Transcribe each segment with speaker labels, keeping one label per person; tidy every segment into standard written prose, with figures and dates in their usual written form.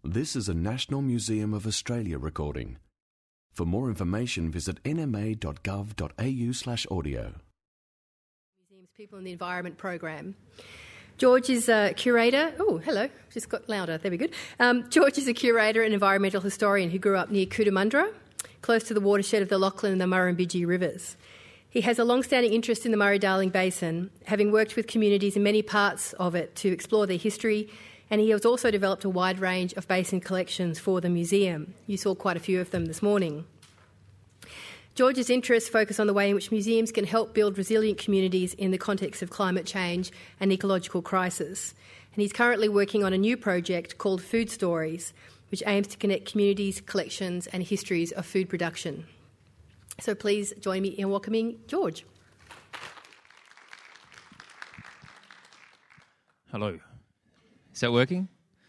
Speaker 1: This is a National Museum of Australia recording. For more information, visit nma.gov.au/audio.
Speaker 2: Museums People in the Environment program. George is a curator. Oh, hello. Just got louder. There we go. George is a curator and environmental historian who grew up near Cootamundra, close to the watershed of the Lachlan and the Murrumbidgee rivers. He has a long-standing interest in the Murray-Darling Basin, having worked with communities in many parts of it to explore their history, and he has also developed a wide range of basin collections for the museum. You saw quite a few of them this morning. George's interests focus on the way in which museums can help build resilient communities in the context of climate change and ecological crisis. And he's currently working on a new project called Food Stories, which aims to connect communities, collections and histories of food production. So please join me in welcoming George.
Speaker 3: Hello. Is that working?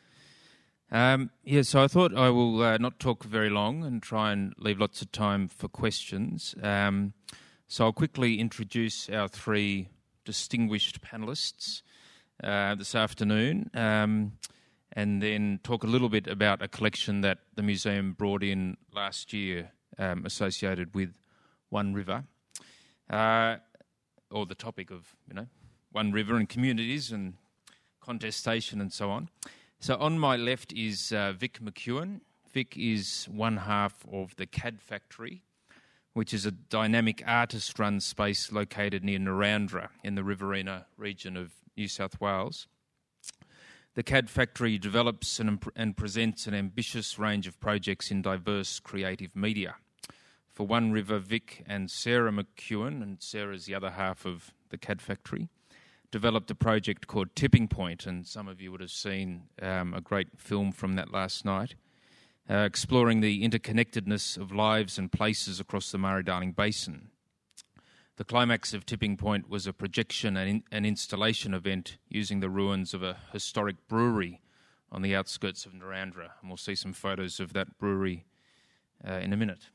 Speaker 3: So I thought I will not talk very long and try and leave lots of time for questions. So I'll quickly introduce our three distinguished panellists this afternoon, and then talk a little bit about a collection that the museum brought in last year associated with One River, or the topic of, One River and communities and contestation and so on. So on my left is Vic McEwen. Vic is one half of the CAD Factory, which is a dynamic artist-run space located near Narrandera in the Riverina region of New South Wales. The CAD Factory develops and presents an ambitious range of projects in diverse creative media. For One River, Vic and Sarah McEwen, and Sarah's the other half of the CAD Factory, developed a project called Tipping Point, and some of you would have seen a great film from that last night, exploring the interconnectedness of lives and places across the Murray-Darling Basin. The climax of Tipping Point was a projection and installation event using the ruins of a historic brewery on the outskirts of Narrandera, and we'll see some photos of that brewery in a minute.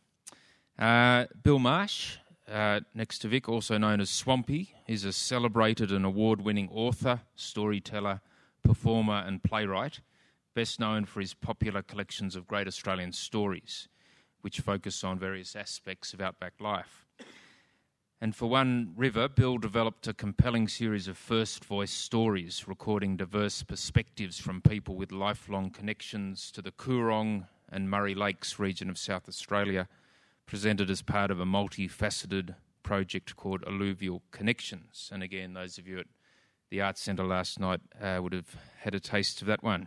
Speaker 3: Bill Marsh, next to Vic, also known as Swampy, is a celebrated and award-winning author, storyteller, performer and playwright, best known for his popular collections of great Australian stories, which focus on various aspects of outback life. And for One River, Bill developed a compelling series of first-voice stories, recording diverse perspectives from people with lifelong connections to the Coorong and Murray Lakes region of South Australia, presented as part of a multifaceted project called Alluvial Connections. And again, those of you at the Arts Centre last night would have had a taste of that one.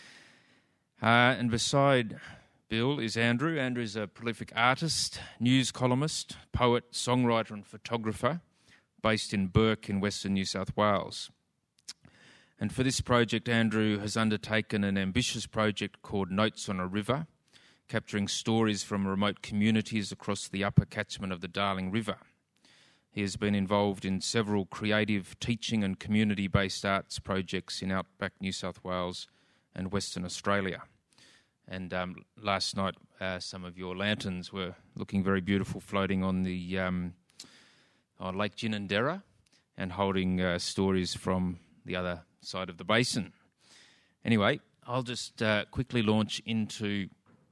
Speaker 3: And beside Bill is Andrew. Andrew's a prolific artist, news columnist, poet, songwriter and photographer based in Bourke in Western New South Wales. And for this project, Andrew has undertaken an ambitious project called Notes on a River, capturing stories from remote communities across the upper catchment of the Darling River. He has been involved in several creative, teaching and community-based arts projects in outback New South Wales and Western Australia. And last night, some of your lanterns were looking very beautiful, floating on the on Lake Ginninderra and holding stories from the other side of the basin. Anyway, I'll just quickly launch into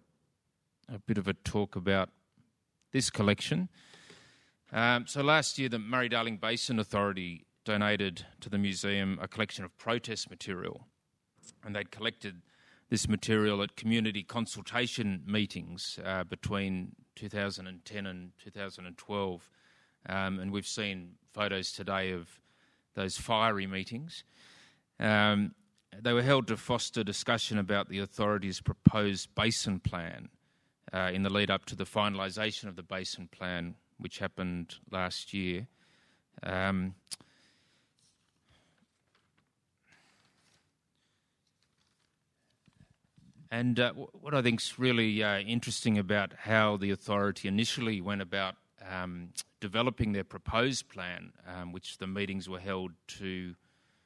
Speaker 3: a bit of a talk about this collection. So last year, the Murray-Darling Basin Authority donated to the museum a collection of protest material, and they'd collected this material at community consultation meetings between 2010 and 2012, and we've seen photos today of those fiery meetings. They were held to foster discussion about the authority's proposed basin plan in the lead up to the finalisation of the basin plan, which happened last year. And what I think is really interesting about how the authority initially went about developing their proposed plan, which the meetings were held to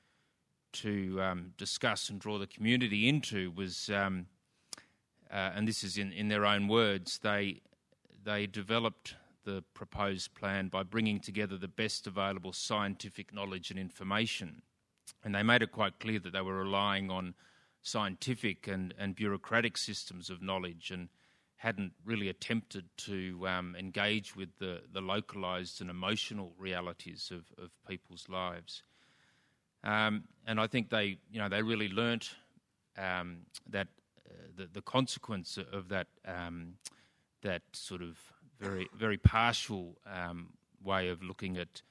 Speaker 3: discuss and draw the community into, was, and this is in their own words, they developed the proposed plan by bringing together the best available scientific knowledge and information. And they made it quite clear that they were relying on scientific and bureaucratic systems of knowledge, and hadn't really attempted to engage with the localised and emotional realities of people's lives. And I think they really learnt that the consequence of that sort of very partial way of looking at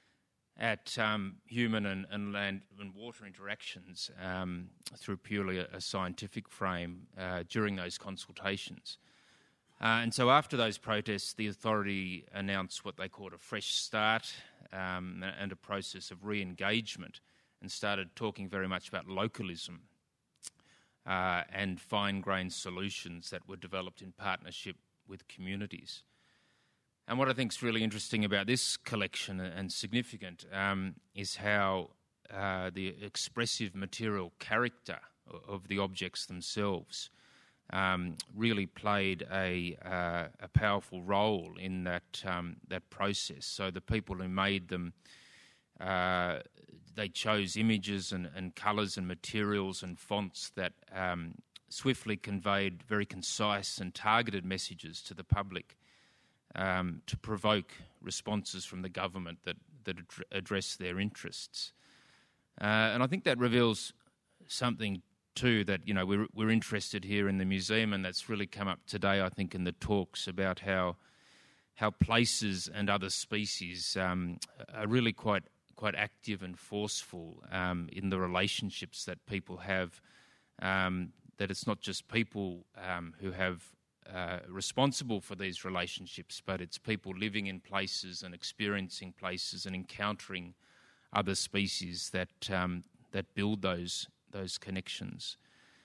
Speaker 3: human and land and water interactions through purely a scientific frame during those consultations. And so after those protests, the authority announced what they called a fresh start and a process of re-engagement, and started talking very much about localism and fine-grained solutions that were developed in partnership with communities. And what I think is really interesting about this collection and significant is how the expressive material character of the objects themselves really played a powerful role in that process. So the people who made them, they chose images and colours and materials and fonts that swiftly conveyed very concise and targeted messages to the public to provoke responses from the government that address their interests. And I think that reveals something too that, you know, we're interested here in the museum, and that's really come up today, I think, in the talks about how places and other species are really quite active and forceful in the relationships that people have, that it's not just people who have responsible for these relationships, but it's people living in places and experiencing places and encountering other species that build those connections.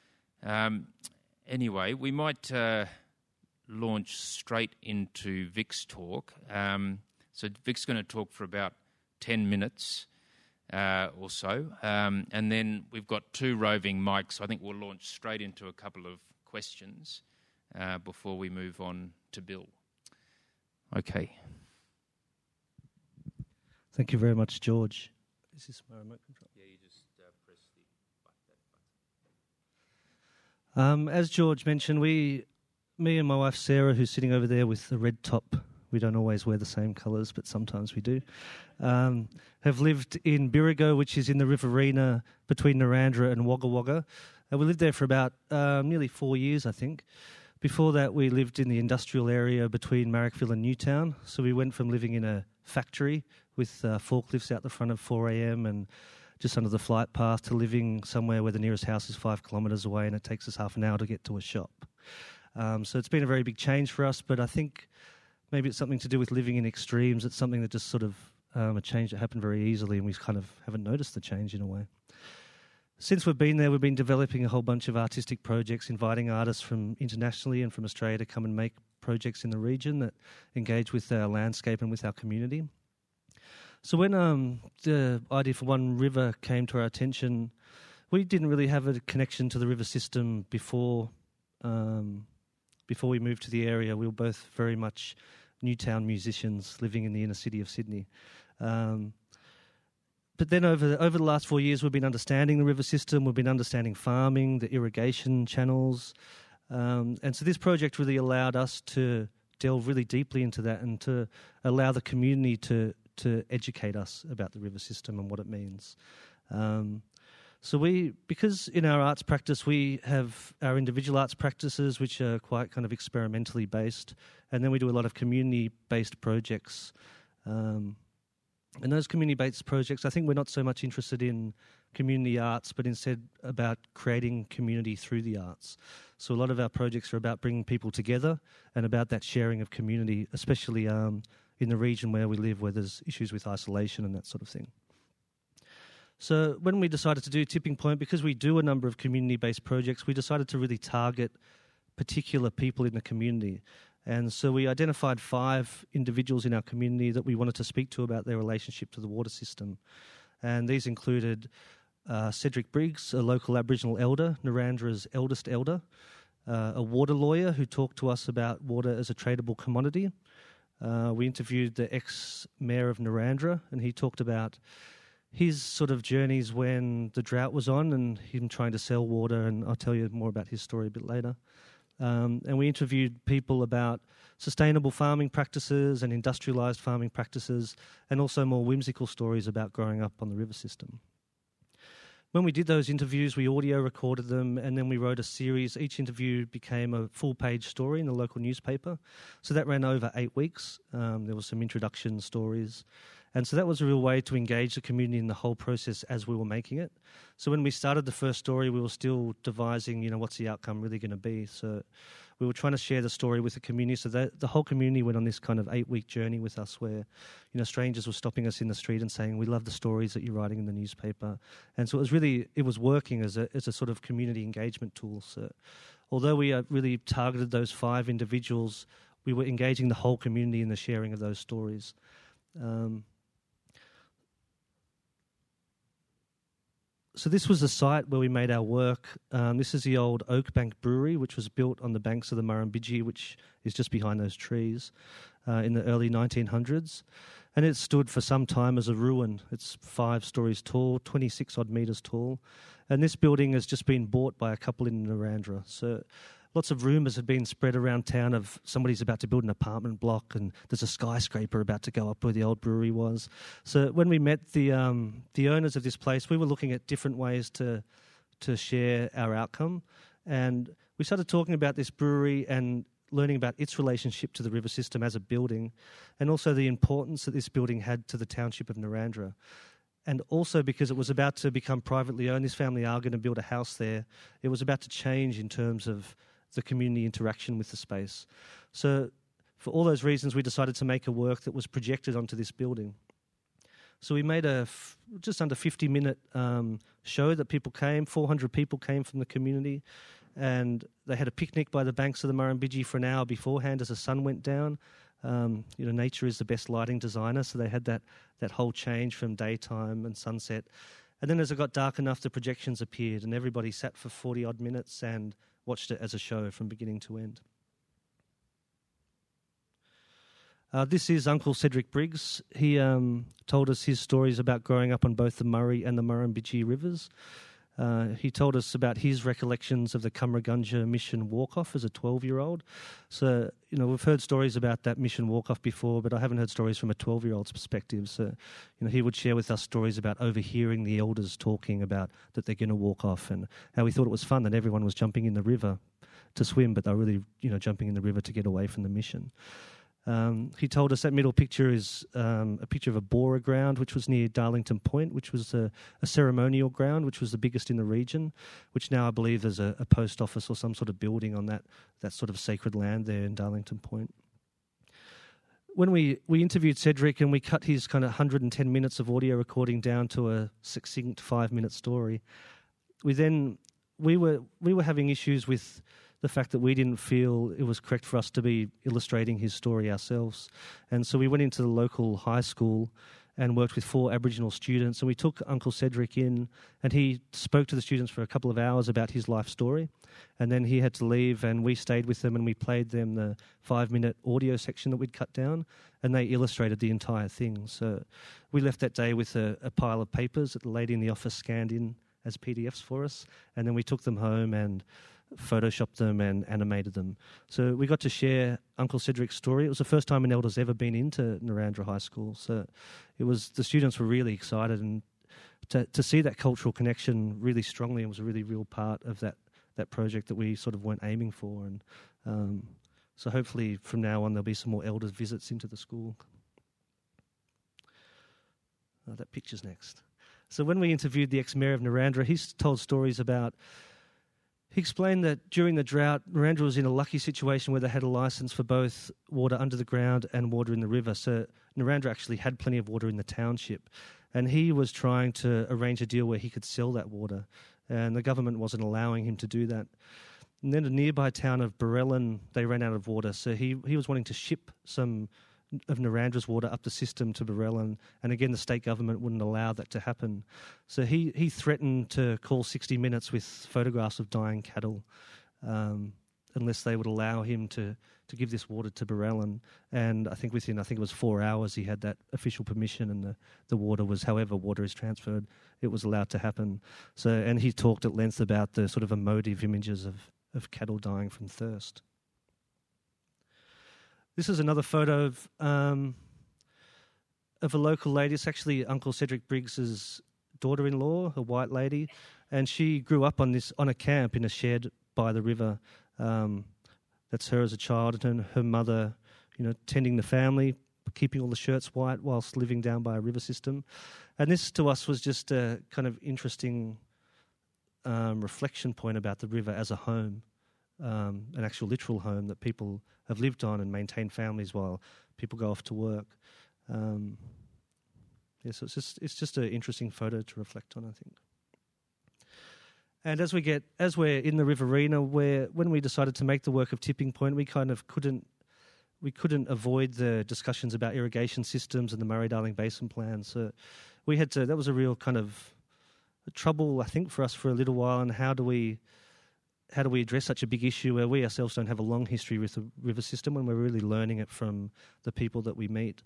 Speaker 3: Anyway, we might launch straight into Vic's talk. So Vic's going to talk for about 10 minutes or so, and then we've got 2 roving mics. So I think we'll launch straight into a couple of questions before we move on to Bill. Okay.
Speaker 4: Thank you very much, George. Is this my remote control?
Speaker 3: Yeah, you just press the button.
Speaker 4: As George mentioned, me and my wife Sarah, who's sitting over there with the red top, we don't always wear the same colours, but sometimes we do, have lived in Birigo, which is in the Riverina between Narrandera and Wagga Wagga. We lived there for about nearly 4 years, I think. Before that, we lived in the industrial area between Marrickville and Newtown. So we went from living in a factory with forklifts out the front at 4 a.m. and just under the flight path to living somewhere where the nearest house is 5 kilometres away and it takes us half an hour to get to a shop. So it's been a very big change for us, but I think maybe it's something to do with living in extremes. It's something that just sort of a change that happened very easily, and we kind of haven't noticed the change in a way. Since we've been there, we've been developing a whole bunch of artistic projects, inviting artists from internationally and from Australia to come and make projects in the region that engage with our landscape and with our community. So when the idea for One River came to our attention, we didn't really have a connection to the river system before we moved to the area. We were both very much Newtown musicians living in the inner city of Sydney. But then over the last 4 years, we've been understanding the river system, we've been understanding farming, the irrigation channels. And so this project really allowed us to delve really deeply into that and to allow the community to educate us about the river system and what it means. So because in our arts practice, we have our individual arts practices, which are quite kind of experimentally based, and then we do a lot of community-based projects. And those community-based projects, I think we're not so much interested in community arts, but instead about creating community through the arts. So a lot of our projects are about bringing people together and about that sharing of community, especially in the region where we live, where there's issues with isolation and that sort of thing. So when we decided to do Tipping Point, because we do a number of community-based projects, we decided to really target particular people in the community. And so we identified 5 individuals in our community that we wanted to speak to about their relationship to the water system. And these included Cedric Briggs, a local Aboriginal elder, Narrandera's eldest elder, a water lawyer who talked to us about water as a tradable commodity. We interviewed the ex-mayor of Narrandera, and he talked about his sort of journeys when the drought was on and him trying to sell water, and I'll tell you more about his story a bit later. And we interviewed people about sustainable farming practices and industrialised farming practices, and also more whimsical stories about growing up on the river system. When we did those interviews, we audio recorded them, and then we wrote a series. Each interview became a full-page story in the local newspaper. So that ran over 8 weeks. There was some introduction stories. And so that was a real way to engage the community in the whole process as we were making it. So when we started the first story, we were still devising, what's the outcome really going to be. So we were trying to share the story with the community, so that the whole community went on this kind of 8-week journey with us where, strangers were stopping us in the street and saying, we love the stories that you're writing in the newspaper. And so it was working as a sort of community engagement tool. So although we really targeted those 5 individuals, we were engaging the whole community in the sharing of those stories. So this was the site where we made our work. This is the old Oakbank Brewery, which was built on the banks of the Murrumbidgee, which is just behind those trees, in the early 1900s. And it stood for some time as a ruin. It's 5 stories tall, 26-odd metres tall. And this building has just been bought by a couple in Narrandera. So lots of rumours have been spread around town of somebody's about to build an apartment block and there's a skyscraper about to go up where the old brewery was. So when we met the owners of this place, we were looking at different ways to share our outcome. And we started talking about this brewery and learning about its relationship to the river system as a building, and also the importance that this building had to the township of Narrandera. And also because it was about to become privately owned, this family are going to build a house there. It was about to change in terms of the community interaction with the space. So for all those reasons, we decided to make a work that was projected onto this building. So we made a just under 50-minute show that people came. 400 people came from the community, and they had a picnic by the banks of the Murrumbidgee for an hour beforehand as the sun went down. Nature is the best lighting designer, so they had that whole change from daytime and sunset. And then as it got dark enough, the projections appeared, and everybody sat for 40-odd minutes and watched it as a show from beginning to end. This is Uncle Cedric Briggs. He told us his stories about growing up on both the Murray and the Murrumbidgee rivers. He told us about his recollections of the Cumragunja mission walk-off as a 12-year-old. So, we've heard stories about that mission walk-off before, but I haven't heard stories from a 12-year-old's perspective. So, he would share with us stories about overhearing the elders talking about that they're going to walk off, and how he thought it was fun that everyone was jumping in the river to swim, but they're really, jumping in the river to get away from the mission. He told us that middle picture is a picture of a Bora ground, which was near Darlington Point, which was a ceremonial ground, which was the biggest in the region, which now I believe there's a post office or some sort of building on that sort of sacred land there in Darlington Point. When we interviewed Cedric and we cut his kind of 110 minutes of audio recording down to a succinct 5-minute story, we were having issues with the fact that we didn't feel it was correct for us to be illustrating his story ourselves. And so we went into the local high school and worked with 4 Aboriginal students, and we took Uncle Cedric in, and he spoke to the students for a couple of hours about his life story, and then he had to leave, and we stayed with them and we played them the 5-minute audio section that we'd cut down, and they illustrated the entire thing. So we left that day with a pile of papers that the lady in the office scanned in as PDFs for us, and then we took them home and photoshopped them and animated them. So we got to share Uncle Cedric's story. It was the first time an elder's ever been into Narrandera High School. So the students were really excited, and to see that cultural connection really strongly was a really real part of that project that we sort of weren't aiming for. And so hopefully from now on there'll be some more elders' visits into the school. That picture's next. So when we interviewed the ex-mayor of Narrandera, he told stories about. He explained that during the drought, Narrandera was in a lucky situation where they had a licence for both water under the ground and water in the river. So Narrandera actually had plenty of water in the township. And he was trying to arrange a deal where he could sell that water. And the government wasn't allowing him to do that. And then the nearby town of Barellan, they ran out of water. So he was wanting to ship some of Narrandera's water up the system to Barellan, and again the state government wouldn't allow that to happen. So he threatened to call 60 Minutes with photographs of dying cattle unless they would allow him to give this water to Barellan. And I think within, it was 4 hours, he had that official permission, and the water was, however water is transferred, it was allowed to happen. So, and he talked at length about the sort of emotive images of cattle dying from thirst. This is another photo of a local lady. It's actually Uncle Cedric Briggs's daughter-in-law, a white lady, and she grew up on a camp in a shed by the river. That's her as a child, and her mother, tending the family, keeping all the shirts white whilst living down by a river system. And this to us was just a kind of interesting reflection point about the river as a home, an actual literal home that people have lived on and maintained families while people go off to work. So it's just an interesting photo to reflect on, I think. And as we're in the Riverina, when we decided to make the work of Tipping Point, we kind of couldn't avoid the discussions about irrigation systems and the Murray-Darling Basin Plan. So we had to. That was a real kind of trouble, I think, for us for a little while. And how do we address such a big issue where we ourselves don't have a long history with the river system, when we're really learning it from the people that we meet?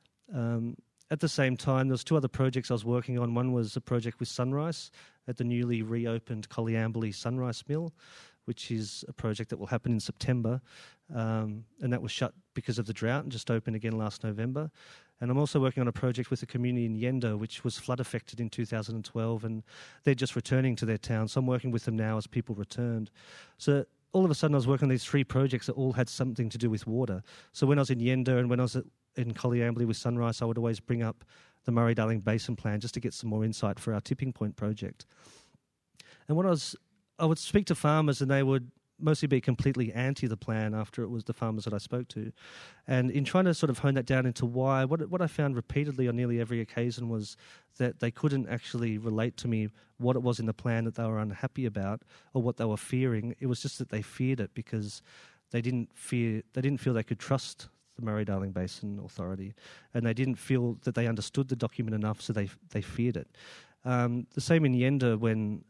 Speaker 4: At the same time, there was 2 other projects I was working on. One was a project with Sunrise at the newly reopened Coleambally Sunrise Mill, which is a project that will happen in September. And that was shut because of the drought and just opened again last November. And I'm also working on a project with a community in Yenda, which was flood affected in 2012, and they're just returning to their town. So I'm working with them now as people returned. So all of a sudden I was working on these 3 projects that all had something to do with water. So when I was in Yenda and when I was in Coleambally with Sunrise, I would always bring up the Murray-Darling Basin Plan just to get some more insight for our Tipping Point project. And I would speak to farmers, and they would mostly be completely anti the plan after it was the farmers that I spoke to. And in trying to sort of hone that down into why, what I found repeatedly on nearly every occasion was that they couldn't actually relate to me what it was in the plan that they were unhappy about or what they were fearing. It was just that they feared it because they didn't feel they could trust the Murray-Darling Basin Authority, and they didn't feel that they understood the document enough, so they feared it. The same in Yenda when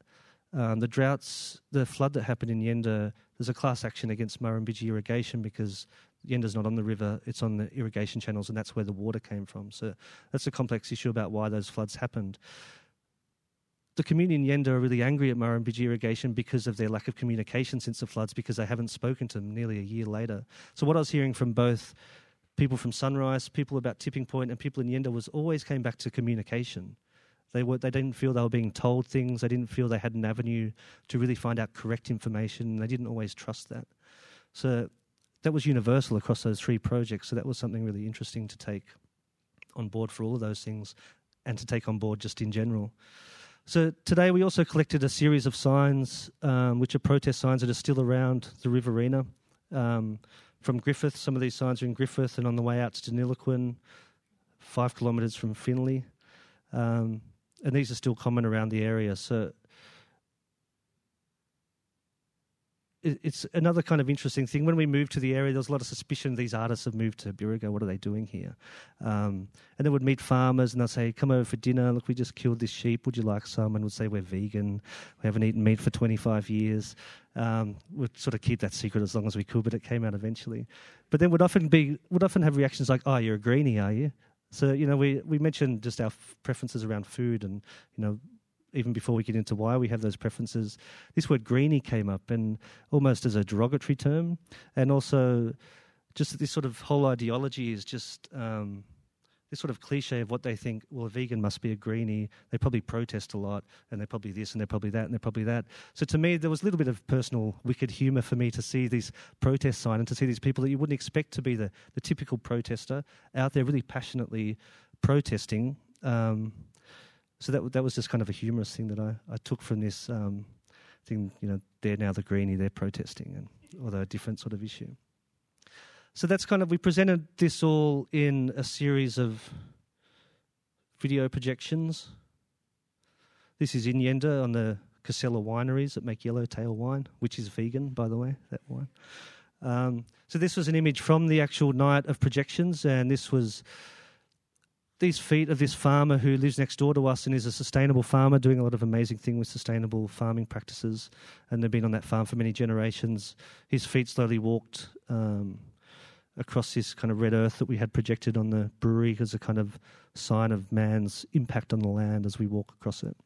Speaker 4: the flood that happened in Yenda, there's a class action against Murrumbidgee Irrigation because Yenda's not on the river, it's on the irrigation channels, and that's where the water came from. So that's a complex issue about why those floods happened. The community in Yenda are really angry at Murrumbidgee Irrigation because of their lack of communication since the floods, because they haven't spoken to them nearly a year later. So what I was hearing from both people from Sunrise, people about Tipping Point, and people in Yenda was always came back to communication. They didn't feel they were being told things. They didn't feel they had an avenue to really find out correct information. They didn't always trust that. So that was universal across those 3 projects. So that was something really interesting to take on board for all of those things and to take on board just in general. So today we also collected a series of signs, which are protest signs that are still around the Riverina. From Griffith, some of these signs are in Griffith and on the way out to Deniliquin, 5 kilometres from Finley. And these are still common around the area. So it's another kind of interesting thing. When we moved to the area, there was a lot of suspicion these artists have moved to Birrigo. What are they doing here? And they would meet farmers and they'd say, come over for dinner. Look, we just killed this sheep. Would you like some? And would say, we're vegan. We haven't eaten meat for 25 years. We'd sort of keep that secret as long as we could, but it came out eventually. But then would often have reactions like, oh, you're a greenie, are you? So, we mentioned just our preferences around food and, even before we get into why we have those preferences, this word greenie came up and almost as a derogatory term, and also just this sort of whole ideology is just this sort of cliche of what they think, well, a vegan must be a greenie, they probably protest a lot, and they're probably this, and they're probably that, and they're probably that. So to me, there was a little bit of personal wicked humour for me to see these protest signs and to see these people that you wouldn't expect to be the typical protester out there really passionately protesting. So that was just kind of a humorous thing that I took from this thing. They're now the greenie, they're protesting, although a different sort of issue. So that's we presented this all in a series of video projections. This is in Yenda on the Casella wineries that make Yellowtail wine, which is vegan, by the way, that wine. So this was an image from the actual night of projections, and this was these feet of this farmer who lives next door to us and is a sustainable farmer doing a lot of amazing things with sustainable farming practices, and they've been on that farm for many generations. His feet slowly walked across this kind of red earth that we had projected on the brewery as a kind of sign of man's impact on the land as we walk across it.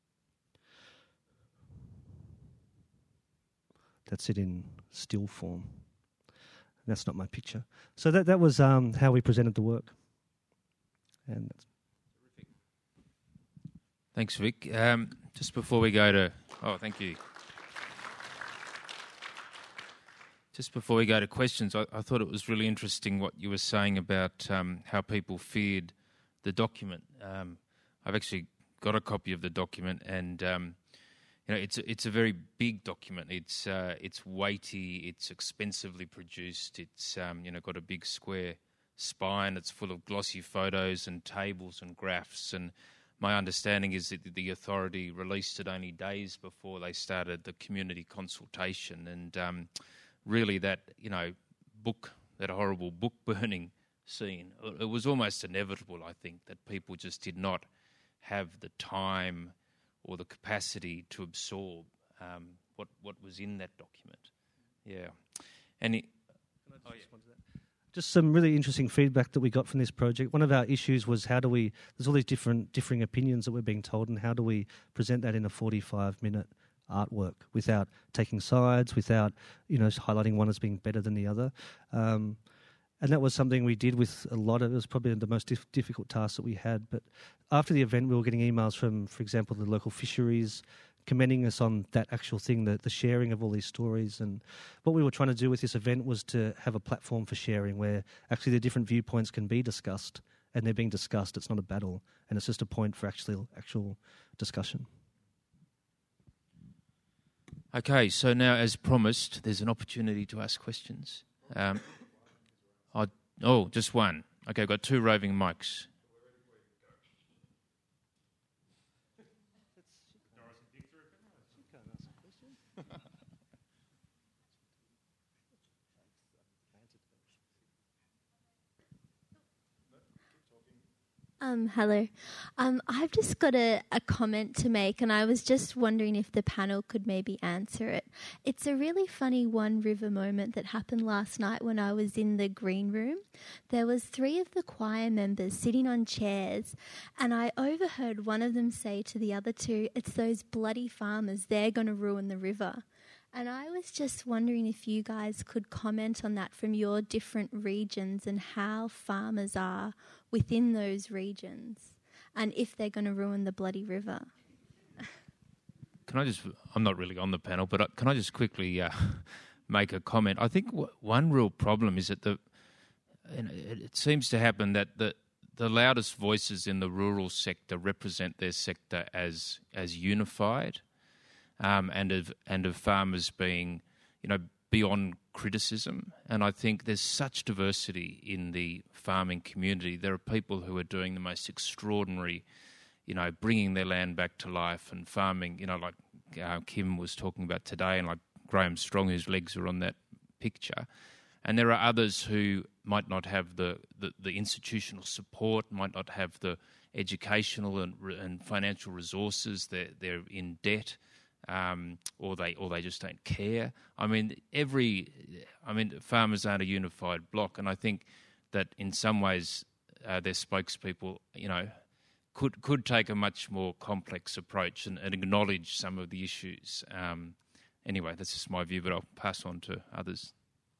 Speaker 4: That's it in still form. That's not my picture. So that was how we presented the work. And that's
Speaker 3: Thanks, Vic. Just before we go to... Oh, thank you. Just before we go to questions, I thought it was really interesting what you were saying about how people feared the document. I've actually got a copy of the document, and it's a very big document. It's weighty. It's expensively produced. It's got a big square spine. It's full of glossy photos and tables and graphs. And my understanding is that the authority released it only days before they started the community consultation. And really, that that horrible book burning scene, it was almost inevitable. I think that people just did not have the time or the capacity to absorb what was in that document. Yeah, and
Speaker 4: just some really interesting feedback that we got from this project. One of our issues was there's all these differing opinions that we're being told, and how do we present that in a 45-minute artwork without taking sides, without highlighting one as being better than the other. And that was something we did with a lot of... It was probably the most difficult task that we had. But after the event, we were getting emails from, for example, the local fisheries, commending us on that actual thing, the sharing of all these stories. And what we were trying to do with this event was to have a platform for sharing where actually the different viewpoints can be discussed, and they're being discussed. It's not a battle, and it's just a point for actual discussion.
Speaker 3: Okay, so now, as promised, there's an opportunity to ask questions. Just one. Okay, I've got two roving mics.
Speaker 5: Hello. I've just got a comment to make, and I was just wondering if the panel could maybe answer it. It's a really funny One River moment that happened last night when I was in the green room. There was 3 of the choir members sitting on chairs, and I overheard one of them say to the other 2, "It's those bloody farmers, they're going to ruin the river." And I was just wondering if you guys could comment on that from your different regions and how farmers are within those regions and if they're going to ruin the bloody river.
Speaker 3: I'm not really on the panel, but can I just quickly make a comment? I think one real problem is that it seems to happen that the loudest voices in the rural sector represent their sector as unified. And of farmers being, beyond criticism. And I think there's such diversity in the farming community. There are people who are doing the most extraordinary, bringing their land back to life and farming, like Kim was talking about today, and like Graham Strong, whose legs are on that picture. And there are others who might not have the institutional support, might not have the educational and financial resources. They're in debt. Or they just don't care. Farmers aren't a unified block, and I think that in some ways their spokespeople, could take a much more complex approach and acknowledge some of the issues. Anyway, that's just my view, but I'll pass on to others.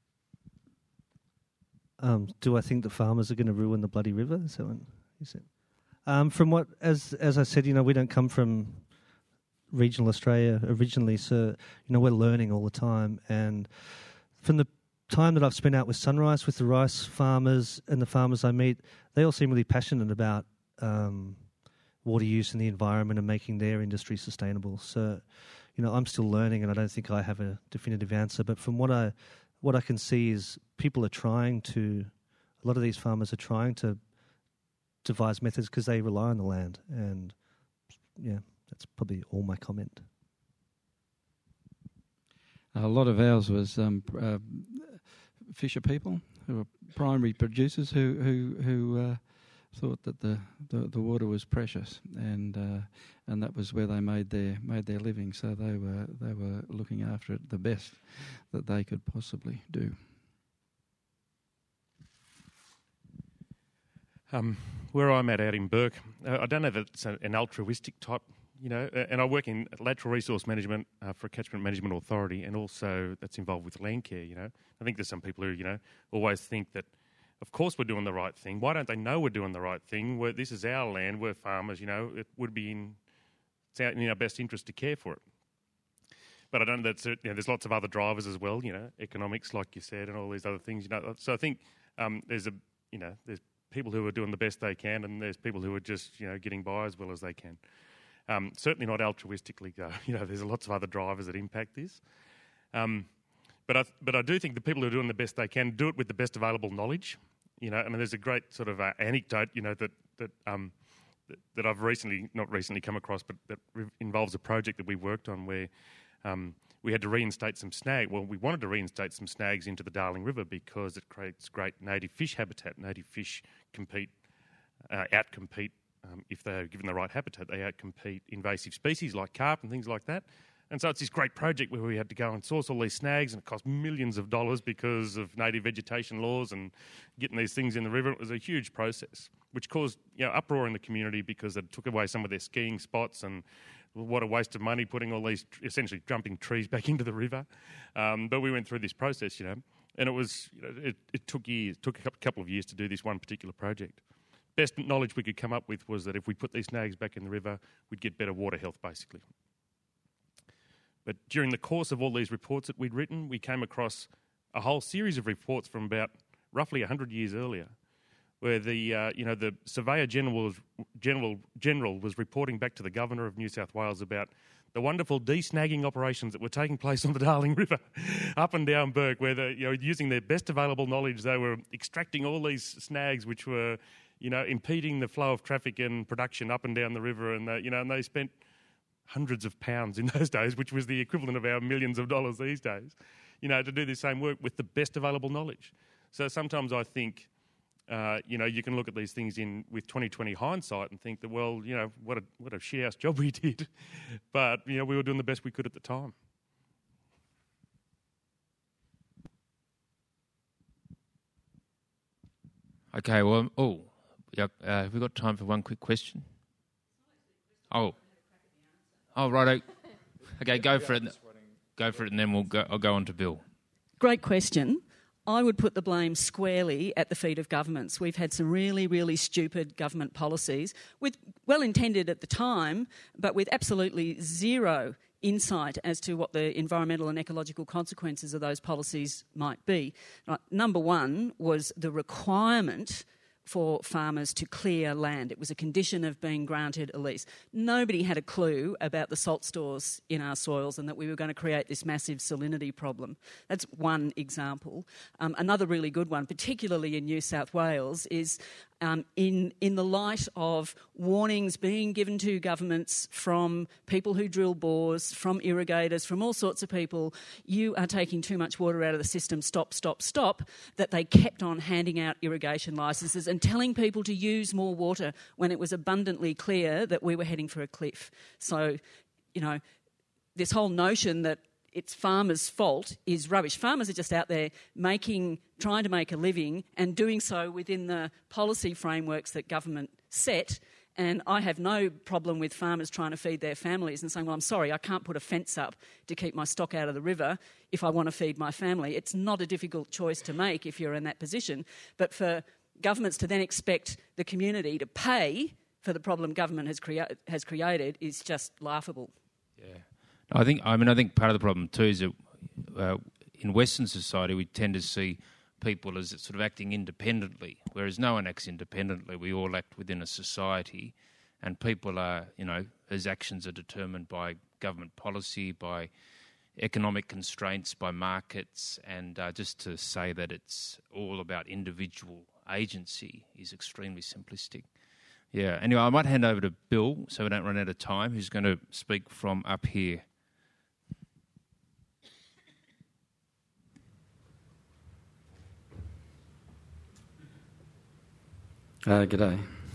Speaker 4: Do I think the farmers are going to ruin the bloody river? Is that what you said? From what, as I said, we don't come from regional Australia originally, so we're learning all the time. And from the time that I've spent out with Sunrise, with the rice farmers and the farmers I meet, they all seem really passionate about water use and the environment and making their industry sustainable. So, I'm still learning, and I don't think I have a definitive answer. But from what I can see is people are a lot of these farmers are trying to devise methods because they rely on the land. And yeah, that's probably all my comment.
Speaker 6: A lot of ours was fisher people who were primary producers who thought that the water was precious, and that was where they made their living. So they were looking after it the best that they could possibly do.
Speaker 7: Where I'm at out in Bourke, I don't know that it's an altruistic type, and I work in lateral resource management for a catchment management authority, and also that's involved with land care, I think there's some people who, always think that, of course we're doing the right thing. Why don't they know we're doing the right thing? This is our land, we're farmers, it would be in our best interest to care for it. But I don't know that there's lots of other drivers as well, economics, like you said, and all these other things, So I think there's people who are doing the best they can, and there's people who are just, getting by as well as they can. Certainly not altruistically, though. There's lots of other drivers that impact this. But I do think the people who are doing the best they can do it with the best available knowledge. There's a great sort of anecdote, that I've not recently come across, but that involves a project that we worked on where we had to reinstate some snag. Well, we wanted to reinstate some snags into the Darling River because it creates great native fish habitat. Native fish outcompete, if they're given the right habitat, they outcompete invasive species like carp and things like that. And so it's this great project where we had to go and source all these snags, and it cost millions of dollars because of native vegetation laws and getting these things in the river. It was a huge process, which caused uproar in the community because it took away some of their skiing spots, and what a waste of money putting all these essentially jumping trees back into the river. But we went through this process, and it was it took years, took a couple of years to do this one particular project. Best knowledge we could come up with was that if we put these snags back in the river, we'd get better water health, basically. But during the course of all these reports that we'd written, we came across a whole series of reports from about roughly 100 years earlier, where the Surveyor General was reporting back to the Governor of New South Wales about the wonderful de-snagging operations that were taking place on the Darling River, up and down Bourke, where using their best available knowledge, they were extracting all these snags which were impeding the flow of traffic and production up and down the river, and and they spent hundreds of pounds in those days, which was the equivalent of our millions of dollars these days, to do the same work with the best available knowledge. So sometimes I think, you can look at these things with 20/20 hindsight and think that, well, what a shit-house job we did. But, we were doing the best we could at the time.
Speaker 3: Okay, well, have we got time for one quick question? Oh, righto. Okay, go for it. Go for it, and then I'll go on to Bill.
Speaker 8: Great question. I would put the blame squarely at the feet of governments. We've had some really, really stupid government policies, with well-intended at the time, but with absolutely zero insight as to what the environmental and ecological consequences of those policies might be. Number one was the requirement for farmers to clear land. It was a condition of being granted a lease. Nobody had a clue about the salt stores in our soils and that we were going to create this massive salinity problem. That's one example. Another really good one, particularly in New South Wales, is in the light of warnings being given to governments from people who drill bores, from irrigators, from all sorts of people, you are taking too much water out of the system, stop, stop, stop, that they kept on handing out irrigation licences and telling people to use more water when it was abundantly clear that we were heading for a cliff. So, this whole notion that it's farmers' fault is rubbish. Farmers are just out there trying to make a living and doing so within the policy frameworks that government set. And I have no problem with farmers trying to feed their families and saying, well, I'm sorry, I can't put a fence up to keep my stock out of the river if I want to feed my family. It's not a difficult choice to make if you're in that position. But for governments to then expect the community to pay for the problem government has created is just laughable.
Speaker 3: Yeah. I think part of the problem too is that in Western society we tend to see people as sort of acting independently, whereas no one acts independently. We all act within a society, and people are, whose actions are determined by government policy, by economic constraints, by markets, and just to say that it's all about individual agency is extremely simplistic. Yeah. Anyway, I might hand over to Bill so we don't run out of time, who's going to speak from up here.
Speaker 6: G'day.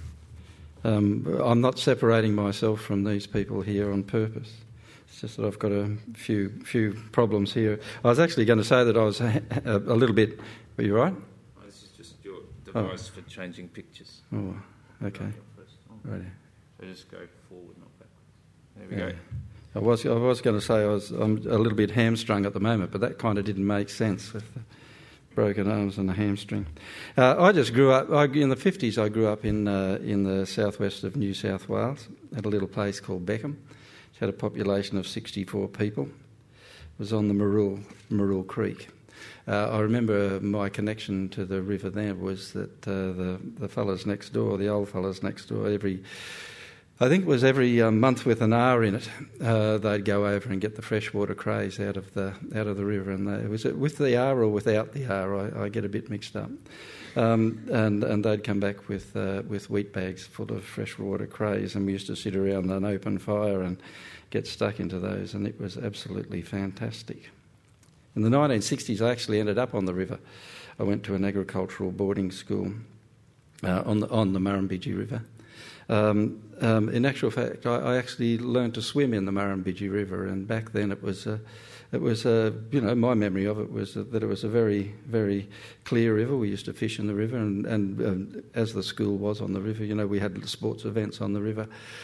Speaker 6: I'm not separating myself from these people here on purpose. It's just that I've got a few problems here. I was actually going to say that I was a little bit... Are you right?
Speaker 3: Oh, this is just your device for changing pictures.
Speaker 6: Oh, okay. Right.
Speaker 3: So just go forward, not backwards. There we go.
Speaker 6: I was going to say I'm a little bit hamstrung at the moment, but that kind of didn't make sense with the broken arms and the hamstring. I just grew up in the 50s. I grew up in the southwest of New South Wales at a little place called Beckham. It had a population of 64 people. It was on the Marul Creek. I remember my connection to the river there was that the fellas next door, the old fellas next door, every month with an R in it, they'd go over and get the freshwater crays out of the river. And was it with the R or without the R? I get a bit mixed up. And they'd come back with wheat bags full of freshwater crays, and we used to sit around an open fire and get stuck into those, and it was absolutely fantastic. In the 1960s, I actually ended up on the river. I went to an agricultural boarding school on the Murrumbidgee River. In actual fact, I actually learned to swim in the Murrumbidgee River, and back then it was my memory of it was that it was a very, very clear river. We used to fish in the river, and as the school was on the river, we had sports events on the river.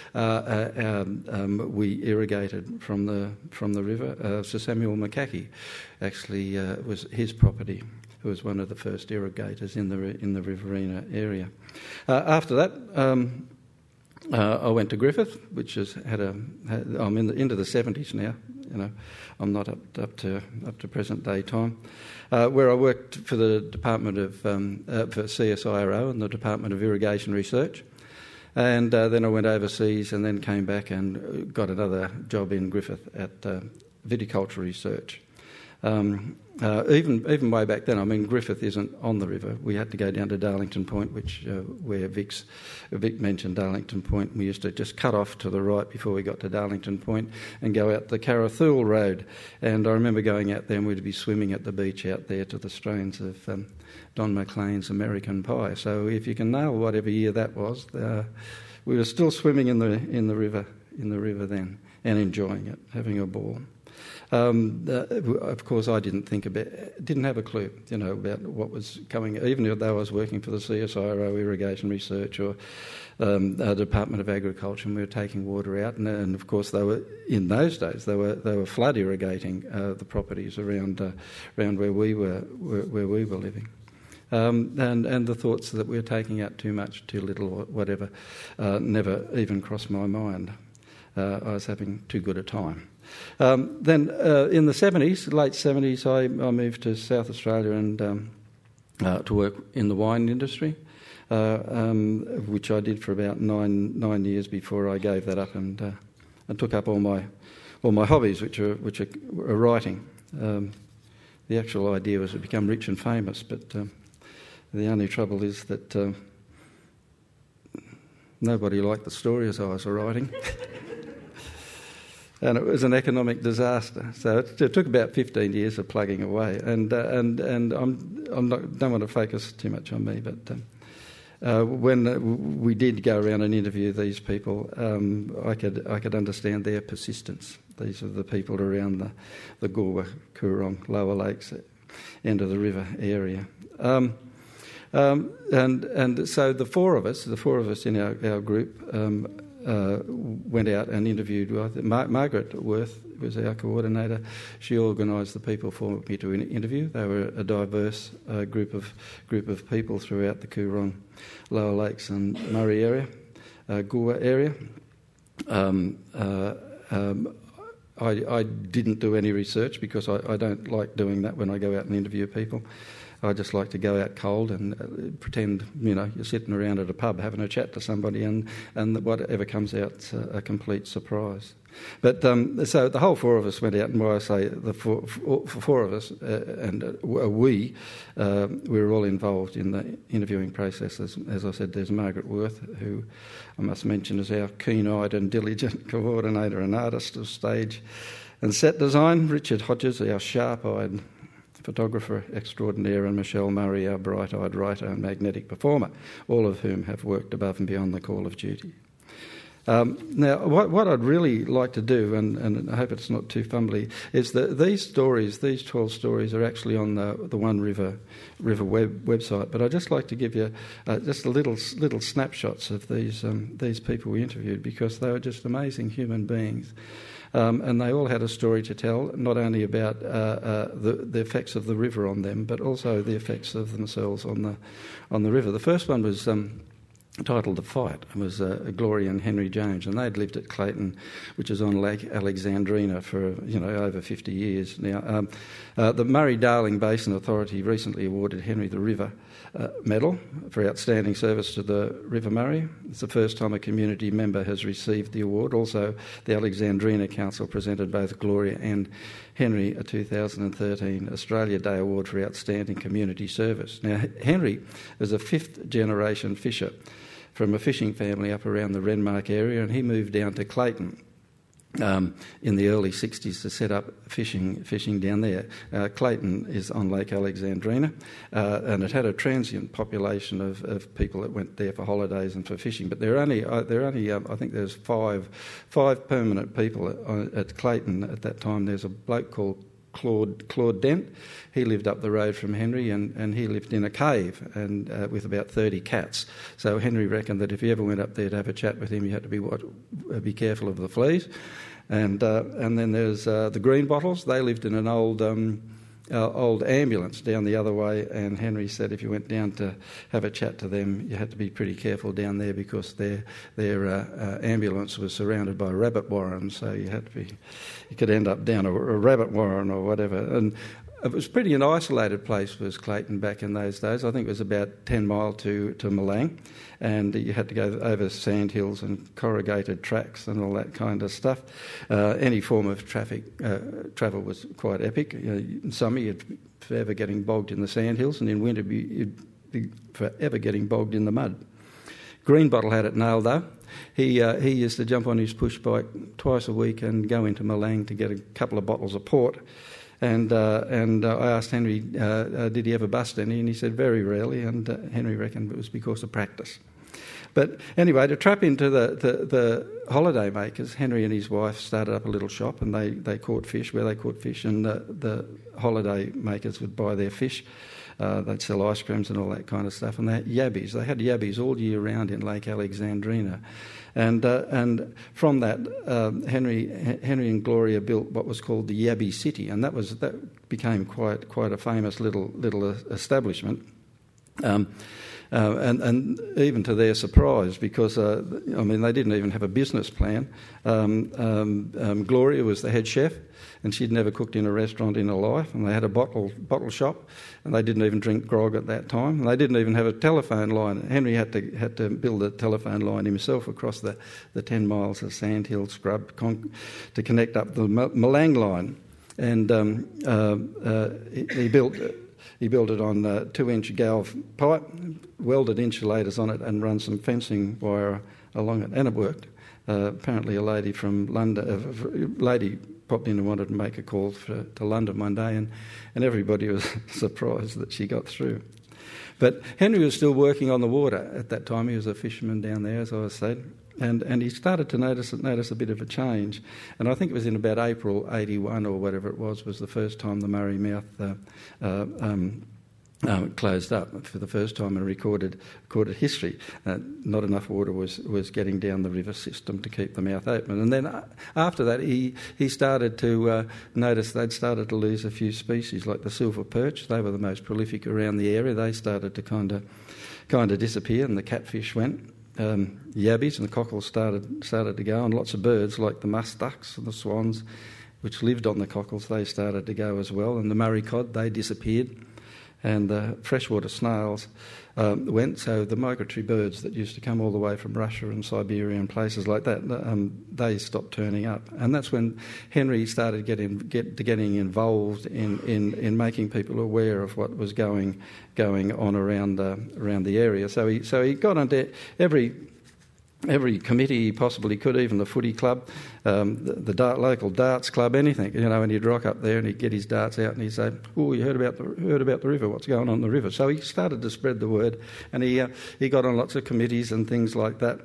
Speaker 6: We irrigated from the river. Sir Samuel McCaughey actually was his property. Who was one of the first irrigators in the Riverina area. After that, I went to Griffith, which has I'm into the 70s now. I'm not up to present day time, where I worked for the Department of for CSIRO and the Department of Irrigation Research, and then I went overseas and then came back and got another job in Griffith at Viticulture Research. Even way back then, Griffith isn't on the river. We had to go down to Darlington Point, where Vic mentioned Darlington Point. We used to just cut off to the right before we got to Darlington Point and go out the Carrathool Road. And I remember going out there and we'd be swimming at the beach out there to the strains of Don McLean's American Pie. So if you can nail whatever year that was, we were still swimming in the river then and enjoying it, having a ball. Of course, I didn't have a clue, about what was coming. Even though I was working for the CSIRO Irrigation Research or the Department of Agriculture, and we were taking water out, and of course, in those days they were flood irrigating the properties around where we were living. And the thoughts that we were taking out too much, too little, or whatever, never even crossed my mind. I was having too good a time. Then in the late 70s, I moved to South Australia and to work in the wine industry, which I did for about nine years before I gave that up and I took up all my hobbies, which are writing. The actual idea was to become rich and famous, but the only trouble is that nobody liked the stories I was writing. And it was an economic disaster. So it took about 15 years of plugging away. And don't want to focus too much on me, but when we did go around and interview these people, I could understand their persistence. These are the people around the Goolwa, Coorong, Lower Lakes, end of the river area. And so the four of us in our group. Went out and interviewed Margaret Worth was our coordinator. She organised the people for me to interview. They were a diverse group of people throughout the Coorong, Lower Lakes and Murray area, Goolwa area. I didn't do any research because I don't like doing that when I go out and interview people. I just like to go out cold and pretend, you're sitting around at a pub having a chat to somebody and whatever comes out's a complete surprise. But so the whole four of us went out, and why I say the four of us and we were all involved in the interviewing process. As I said, there's Margaret Worth, who I must mention is our keen-eyed and diligent coordinator and artist of stage and set design. Richard Hodges, our sharp-eyed photographer extraordinaire, and Michelle Murray, our bright-eyed writer and magnetic performer, all of whom have worked above and beyond the call of duty. Now, what I'd really like to do, and I hope it's not too fumbly, is that these 12 stories, are actually on the One River website. But I'd just like to give you just little snapshots of these people we interviewed, because they were just amazing human beings. And they all had a story to tell, not only about the effects of the river on them, but also the effects of themselves on the river. The first one was titled The Fight. It was Gloria and Henry James, and they'd lived at Clayton, which is on Lake Alexandrina, for over 50 years now. The Murray-Darling Basin Authority recently awarded Henry the River Medal for outstanding service to the River Murray. It's the first time a community member has received the award. Also, the Alexandrina Council presented both Gloria and Henry a 2013 Australia Day Award for outstanding community service. Now, Henry is a fifth-generation fisher from a fishing family up around the Renmark area, and he moved down to Clayton in the early 60s to set up fishing down there. Clayton is on Lake Alexandrina, and it had a transient population of people that went there for holidays and for fishing. But there are only I think there's five permanent people at Clayton at that time. There's a bloke called Claude Dent. He lived up the road from Henry, and he lived in a cave and with about 30 cats. So Henry reckoned that if you ever went up there to have a chat with him, you had to be careful of the fleas. And then there's the Greenbottles. They lived in an old ambulance down the other way, and Henry said if you went down to have a chat to them, you had to be pretty careful down there, because their ambulance was surrounded by rabbit warrens, so you could end up down a rabbit warren or whatever. And it was pretty an isolated place, was Clayton back in those days. I think it was about 10 mile to Malang, and you had to go over sandhills and corrugated tracks and all that kind of stuff. Any form of travel was quite epic. In summer you'd forever getting bogged in the sandhills, and in winter you'd be forever getting bogged in the mud. Greenbottle had it nailed though. He used to jump on his push bike twice a week and go into Malang to get a couple of bottles of port. And I asked Henry, did he ever bust any? And he said very rarely, and Henry reckoned it was because of practice. But anyway, to trap into the holiday makers, Henry and his wife started up a little shop, and they caught fish where they caught fish, and the holiday makers would buy their fish. They'd sell ice creams and all that kind of stuff, and they had yabbies. They had yabbies all year round in Lake Alexandrina. And from that, Henry and Gloria built what was called the Yabby City, and that became quite a famous little establishment. And even to their surprise, because they didn't even have a business plan. Gloria was the head chef, and she'd never cooked in a restaurant in her life. And they had a bottle shop, and they didn't even drink grog at that time. And they didn't even have a telephone line. Henry had to build a telephone line himself across the 10 miles of sandhill scrub to connect up the Malang line, and he built. He built it on 2-inch galv pipe, welded insulators on it, and run some fencing wire along it, and it worked. Apparently, a lady from London, popped in and wanted to make a call to London one day, and everybody was surprised that she got through. But Henry was still working on the water at that time. He was a fisherman down there, as I was saying. And he started to notice a bit of a change. And I think it was in about April 81 or whatever it was the first time the Murray mouth closed up for the first time in recorded history. Not enough water was getting down the river system to keep the mouth open. And then after that, he started to notice they'd started to lose a few species, like the silver perch. They were the most prolific around the area. They started to kind of disappear, and the catfish went. Yabbies and the cockles started to go, and lots of birds like the musk ducks and the swans, which lived on the cockles, they started to go as well. And the Murray cod, they disappeared, and the freshwater snails went. So the migratory birds that used to come all the way from Russia and Siberia and places like that, they stopped turning up. And that's when Henry started getting involved in making people aware of what was going on around the area. So he got onto every every committee he possibly could, even the footy club, the local darts club, anything, and he'd rock up there and he'd get his darts out and he'd say, "Oh, you heard about the river? What's going on in the river?" So he started to spread the word, and he got on lots of committees and things like that,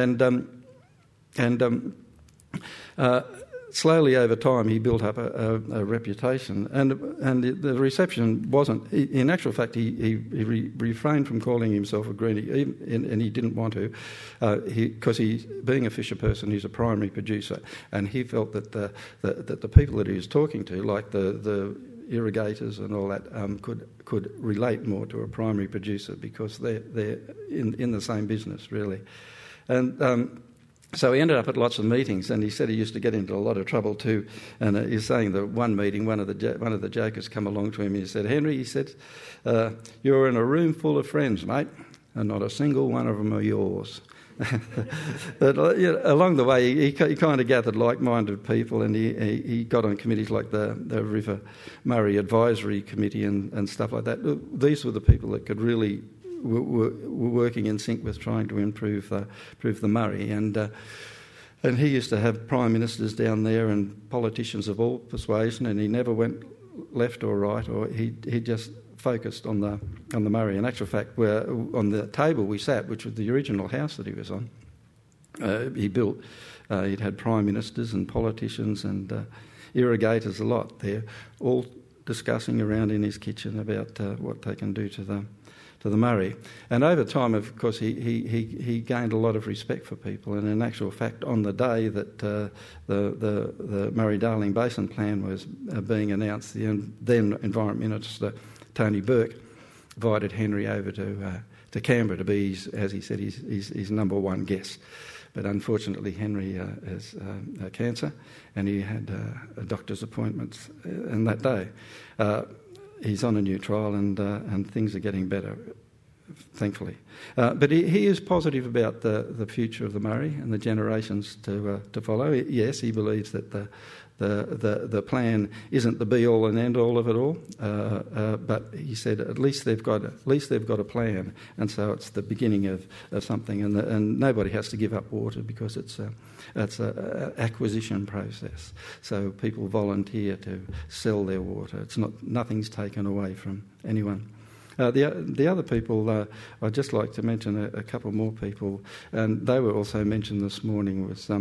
Speaker 6: slowly over time he built up a reputation, and the reception wasn't. In actual fact, he refrained from calling himself a greenie, and he didn't want to, because being a Fisher person, he's a primary producer, and he felt that the people that he was talking to, like the irrigators and all that, could relate more to a primary producer because they're in the same business really, and. So he ended up at lots of meetings, and he said he used to get into a lot of trouble too. And he's saying that one meeting, one of the jokers come along to him and he said, "Henry," he said, "you're in a room full of friends, mate, and not a single one of them are yours." But along the way, he kind of gathered like-minded people, and he got on committees like the River Murray Advisory Committee and stuff like that. These were the people that could really were working in sync with trying to improve the Murray, and he used to have prime ministers down there and politicians of all persuasion, and he never went left or right, or he just focused on the Murray. In actual fact, where on the table we sat, which was the original house that he was on, he built. He'd had prime ministers and politicians and irrigators a lot there, all discussing around in his kitchen about what they can do to the Murray. And over time, of course, he gained a lot of respect for people. And in actual fact, on the day that the Murray-Darling Basin Plan was being announced, the then Environment Minister Tony Burke invited Henry over to Canberra to be, as he said, his number one guest. But unfortunately, Henry has cancer, and he had a doctor's appointment on that day. He's on a new trial, and things are getting better, thankfully. But he is positive about the future of the Murray and the generations to follow. Yes, he believes that the plan isn't the be-all and end-all of it all, but he said at least they've got a plan, and so it's the beginning of something, and nobody has to give up water because it's an acquisition process. So people volunteer to sell their water. Nothing's taken away from anyone. The other people, I'd just like to mention a couple more people, and they were also mentioned this morning. Was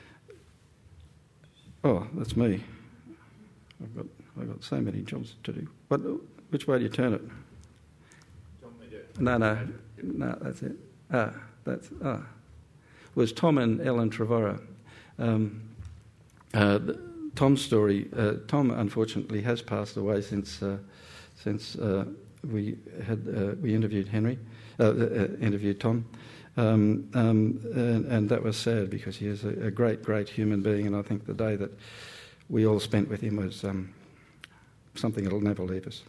Speaker 6: oh, that's me. I've got so many jobs to do. Which way do you turn it? No, that's it. Was Tom and Ellen Trevorrow. Tom's story. Tom unfortunately has passed away since we interviewed interviewed Tom, and that was sad because he is a great human being, and I think the day that we all spent with him was something that'll never leave us.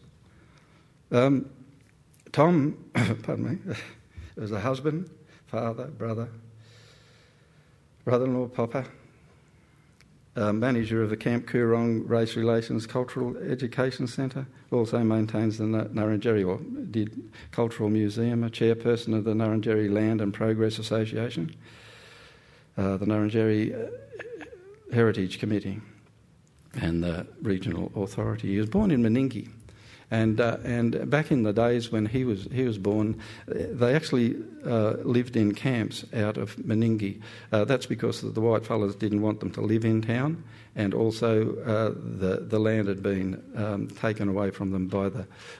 Speaker 6: Tom, pardon me, was a husband, father, brother-in-law, papa, manager of the Camp Coorong Race Relations Cultural Education Centre, also maintains the Nurrunjerry, or did Cultural Museum, a chairperson of the Nurrunjerry Land and Progress Association, the Nurrunjerry Heritage Committee, and the Regional Authority. He was born in Meningie. And back in the days when he was born, they actually lived in camps out of Meningie. That's because the white fellas didn't want them to live in town, and also the land had been taken away from them by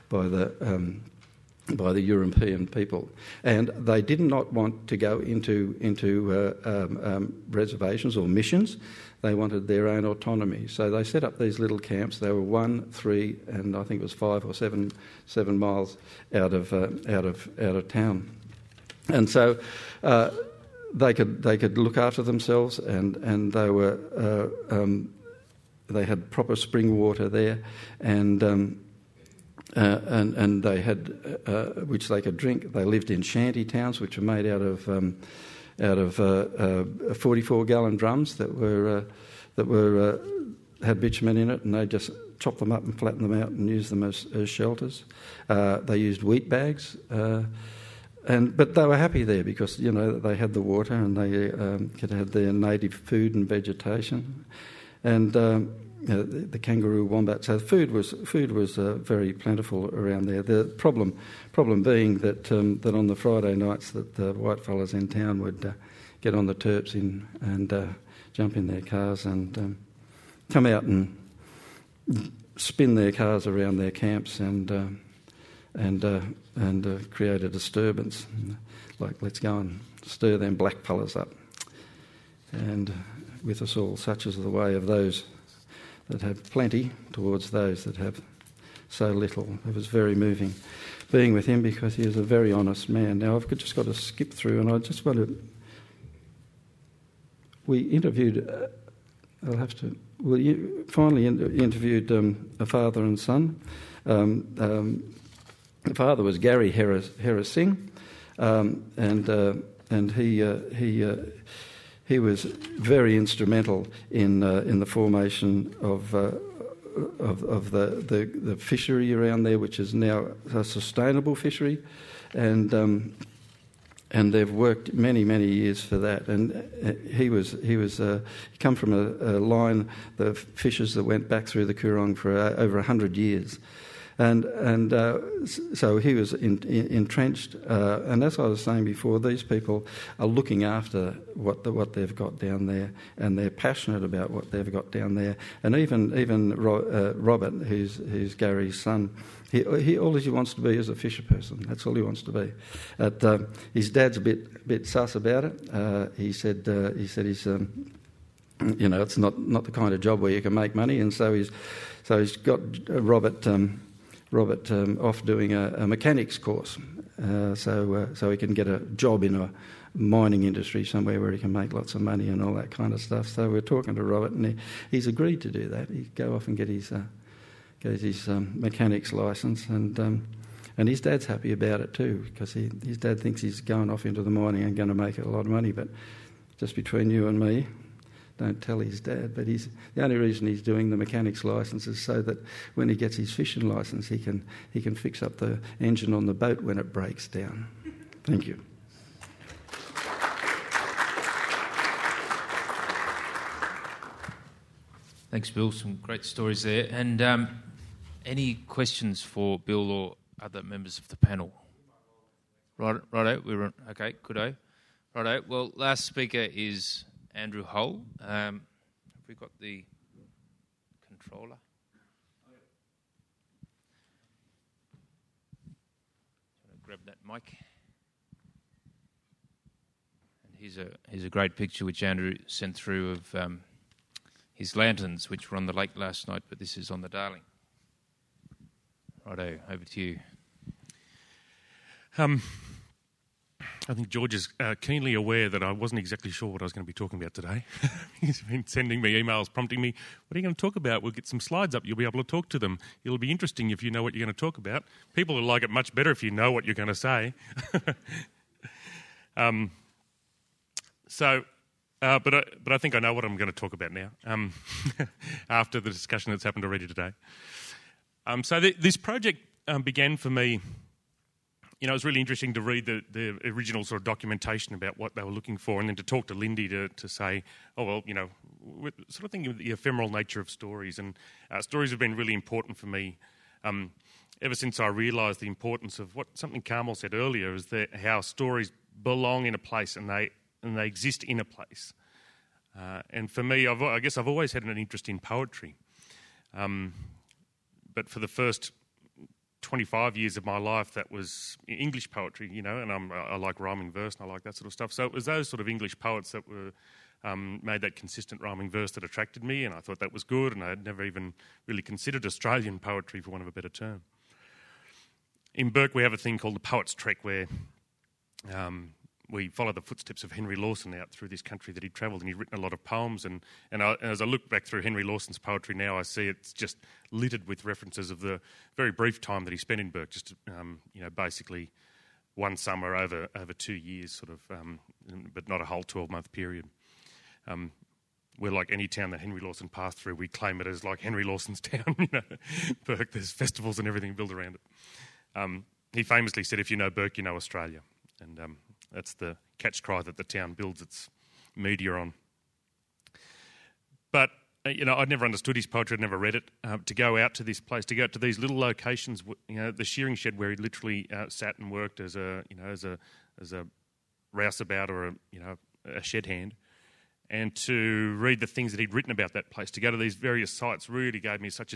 Speaker 6: the European people, and they did not want to go into reservations or missions. They wanted their own autonomy, so they set up these little camps. They were 1, 3, and I think it was 5 or 7 miles out of town, and so they could look after themselves, and they were they had proper spring water there, and they had which they could drink. They lived in shanty towns, which were made out of 44-gallon drums that had bitumen in it, and they just chop them up and flatten them out and use them as shelters. They used wheat bags But they were happy there because they had the water and they could have their native food and vegetation, and the kangaroo, wombat. So food was very plentiful around there. The problem being that on the Friday nights that the white fellas in town would get on the terps and jump in their cars and come out and spin their cars around their camps and create a disturbance. Like, let's go and stir them black fellas up. And with us all, such is the way of those that have plenty towards those that have so little. It was very moving being with him because he was a very honest man. Now, I've just got to skip through, and I just want to... We interviewed... finally interviewed a father and son. The father was Gary Hera Singh, and he was very instrumental in the formation of the fishery around there, which is now a sustainable fishery, and they've worked many years for that. And he come from a line of fishers that went back through the Coorong for over 100 years. And so he was entrenched. And as I was saying before, these people are looking after what they've got down there, and they're passionate about what they've got down there. And even Robert, who's Gary's son, he all he wants to be is a fisher person. That's all he wants to be. His dad's a bit sus about it. He said he's it's not the kind of job where you can make money, and so he's got Robert off doing a mechanics course, so he can get a job in a mining industry somewhere where he can make lots of money and all that kind of stuff. So we're talking to Robert, and he's agreed to do that. He'd go off and get his mechanics license, and his dad's happy about it too, because his dad thinks he's going off into the mining and going to make a lot of money. But just between you and me, don't tell his dad, but the only reason he's doing the mechanics licence is so that when he gets his fishing licence, he can fix up the engine on the boat when it breaks down. Thank you.
Speaker 3: Thanks, Bill. Some great stories there. And any questions for Bill or other members of the panel? Righto, okay, goodo. Righto, well, last speaker is Andrew Hull. Have we got the controller? Grab that mic. And here's a great picture which Andrew sent through of his lanterns, which were on the lake last night, but this is on the Darling. Righto, over to you.
Speaker 7: I think George is keenly aware that I wasn't exactly sure what I was going to be talking about today. He's been sending me emails prompting me, what are you going to talk about? We'll get some slides up. You'll be able to talk to them. It'll be interesting if you know what you're going to talk about. People will like it much better if you know what you're going to say. But I think I know what I'm going to talk about now after the discussion that's happened already today. This project began for me. It was really interesting to read the original sort of documentation about what they were looking for, and then to talk to Lindy to say, we're sort of thinking of the ephemeral nature of stories, and stories have been really important for me ever since I realised the importance of something Carmel said earlier, is that how stories belong in a place and they exist in a place. And for me, I guess I've always had an interest in poetry, but for the first 25 years of my life, that was English poetry, and I like rhyming verse and I like that sort of stuff. So it was those sort of English poets that were made that consistent rhyming verse that attracted me, and I thought that was good, and I had never even really considered Australian poetry, for want of a better term. In Bourke, we have a thing called the Poets' Trek, where we follow the footsteps of Henry Lawson out through this country that he'd travelled, and he'd written a lot of poems. And as I look back through Henry Lawson's poetry now, I see it's just littered with references of the very brief time that he spent in Bourke, just basically one summer over 2 years, sort of, but not a whole 12-month period. We're like any town that Henry Lawson passed through, we claim it as like Henry Lawson's town. Bourke, there's festivals and everything built around it. He famously said, "If you know Bourke, you know Australia." And that's the catch cry that the town builds its media on. But, I'd never understood his poetry, I'd never read it. To go out to this place, to go to these little locations, the shearing shed where he literally sat and worked as a rouseabout or a shed hand, and to read the things that he'd written about that place, to go to these various sites really gave me such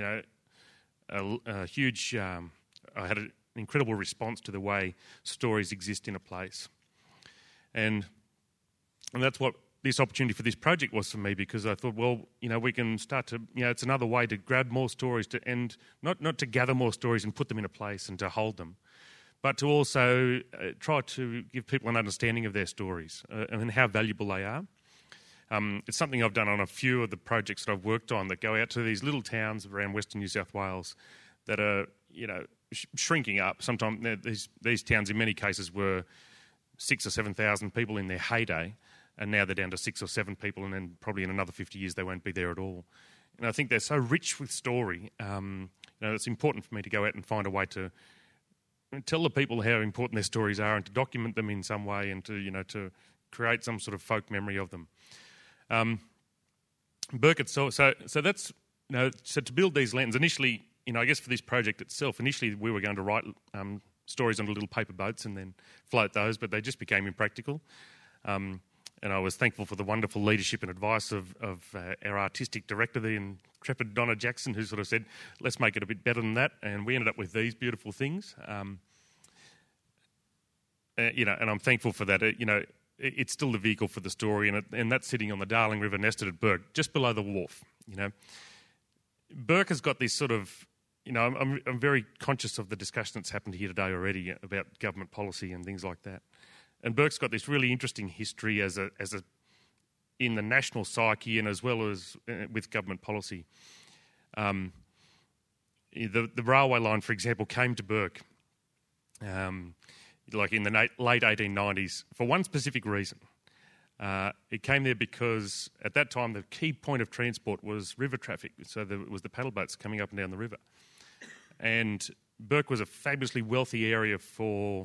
Speaker 7: a huge... I had an incredible response to the way stories exist in a place. And that's what this opportunity for this project was for me, because I thought, we can start to, it's another way to grab more stories and not to gather more stories and put them in a place and to hold them, but to also try to give people an understanding of their stories and how valuable they are. It's something I've done on a few of the projects that I've worked on that go out to these little towns around Western New South Wales that are, shrinking up. Sometimes these towns in many cases were 6,000 or 7,000 people in their heyday, and now they're down to 6 or 7 people, and then probably in another 50 years they won't be there at all. And I think they're so rich with story. It's important for me to go out and find a way to tell the people how important their stories are and to document them in some way and to create some sort of folk memory of them. Burkett, so that's so to build these lanterns initially. I guess for this project itself, initially we were going to write stories on little paper boats and then float those, but they just became impractical. And I was thankful for the wonderful leadership and advice of our artistic director, the intrepid Donna Jackson, who sort of said, let's make it a bit better than that. And we ended up with these beautiful things. And I'm thankful for that. It's still the vehicle for the story, and that's sitting on the Darling River, nested at Bourke, just below the wharf. Bourke has got this sort of... I'm very conscious of the discussion that's happened here today already about government policy and things like that. And Bourke's got this really interesting history as a in the national psyche and as well as with government policy. The railway line, for example, came to Bourke like in the late 1890s for one specific reason. It came there because at that time the key point of transport was river traffic, so it was the paddle boats coming up and down the river. And Bourke was a fabulously wealthy area for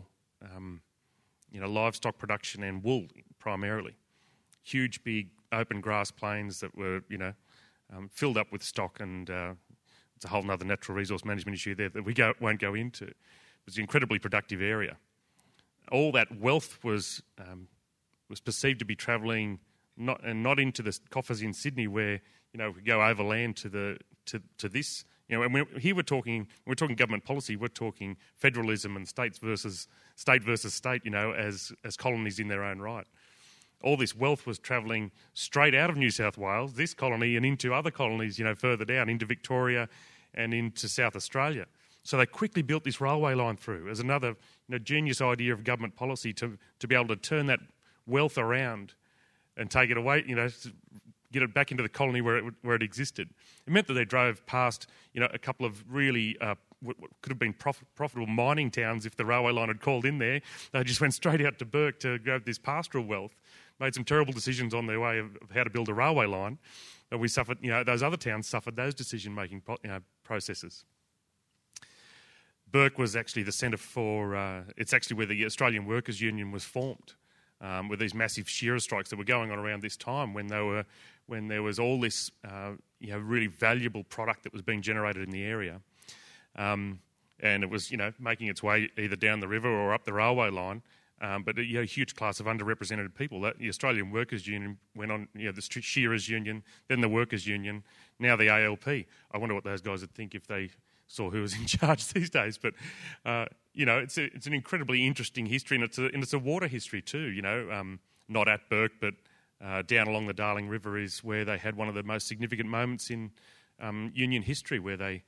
Speaker 7: livestock production and wool primarily. Huge, big, open grass plains that were filled up with stock, and it's a whole other natural resource management issue there that we won't go into. It was an incredibly productive area. All that wealth was perceived to be travelling not into the coffers in Sydney where we go overland to this. And we're talking government policy. We're talking federalism and state versus state. As colonies in their own right. All this wealth was travelling straight out of New South Wales, this colony, and into other colonies, further down into Victoria and into South Australia. So they quickly built this railway line through as another genius idea of government policy to be able to turn that wealth around and take it away, get it back into the colony where it existed. It meant that they drove past, a couple of really what could have been profitable mining towns if the railway line had called in there. They just went straight out to Bourke to grab this pastoral wealth, made some terrible decisions on their way of how to build a railway line. But we suffered, those other towns suffered those decision-making processes. Bourke was actually the centre for, it's actually where the Australian Workers' Union was formed. With these massive shearer strikes that were going on around this time, when there was all this really valuable product that was being generated in the area, and it was making its way either down the river or up the railway line. But a huge class of underrepresented people. The Australian Workers' Union went on, the Shearers' Union, then the Workers' Union, now the ALP. I wonder what those guys would think if they saw who was in charge these days. But it's an incredibly interesting history, and it's a water history too. Not at Bourke, but down along the Darling River is where they had one of the most significant moments in Union history, where they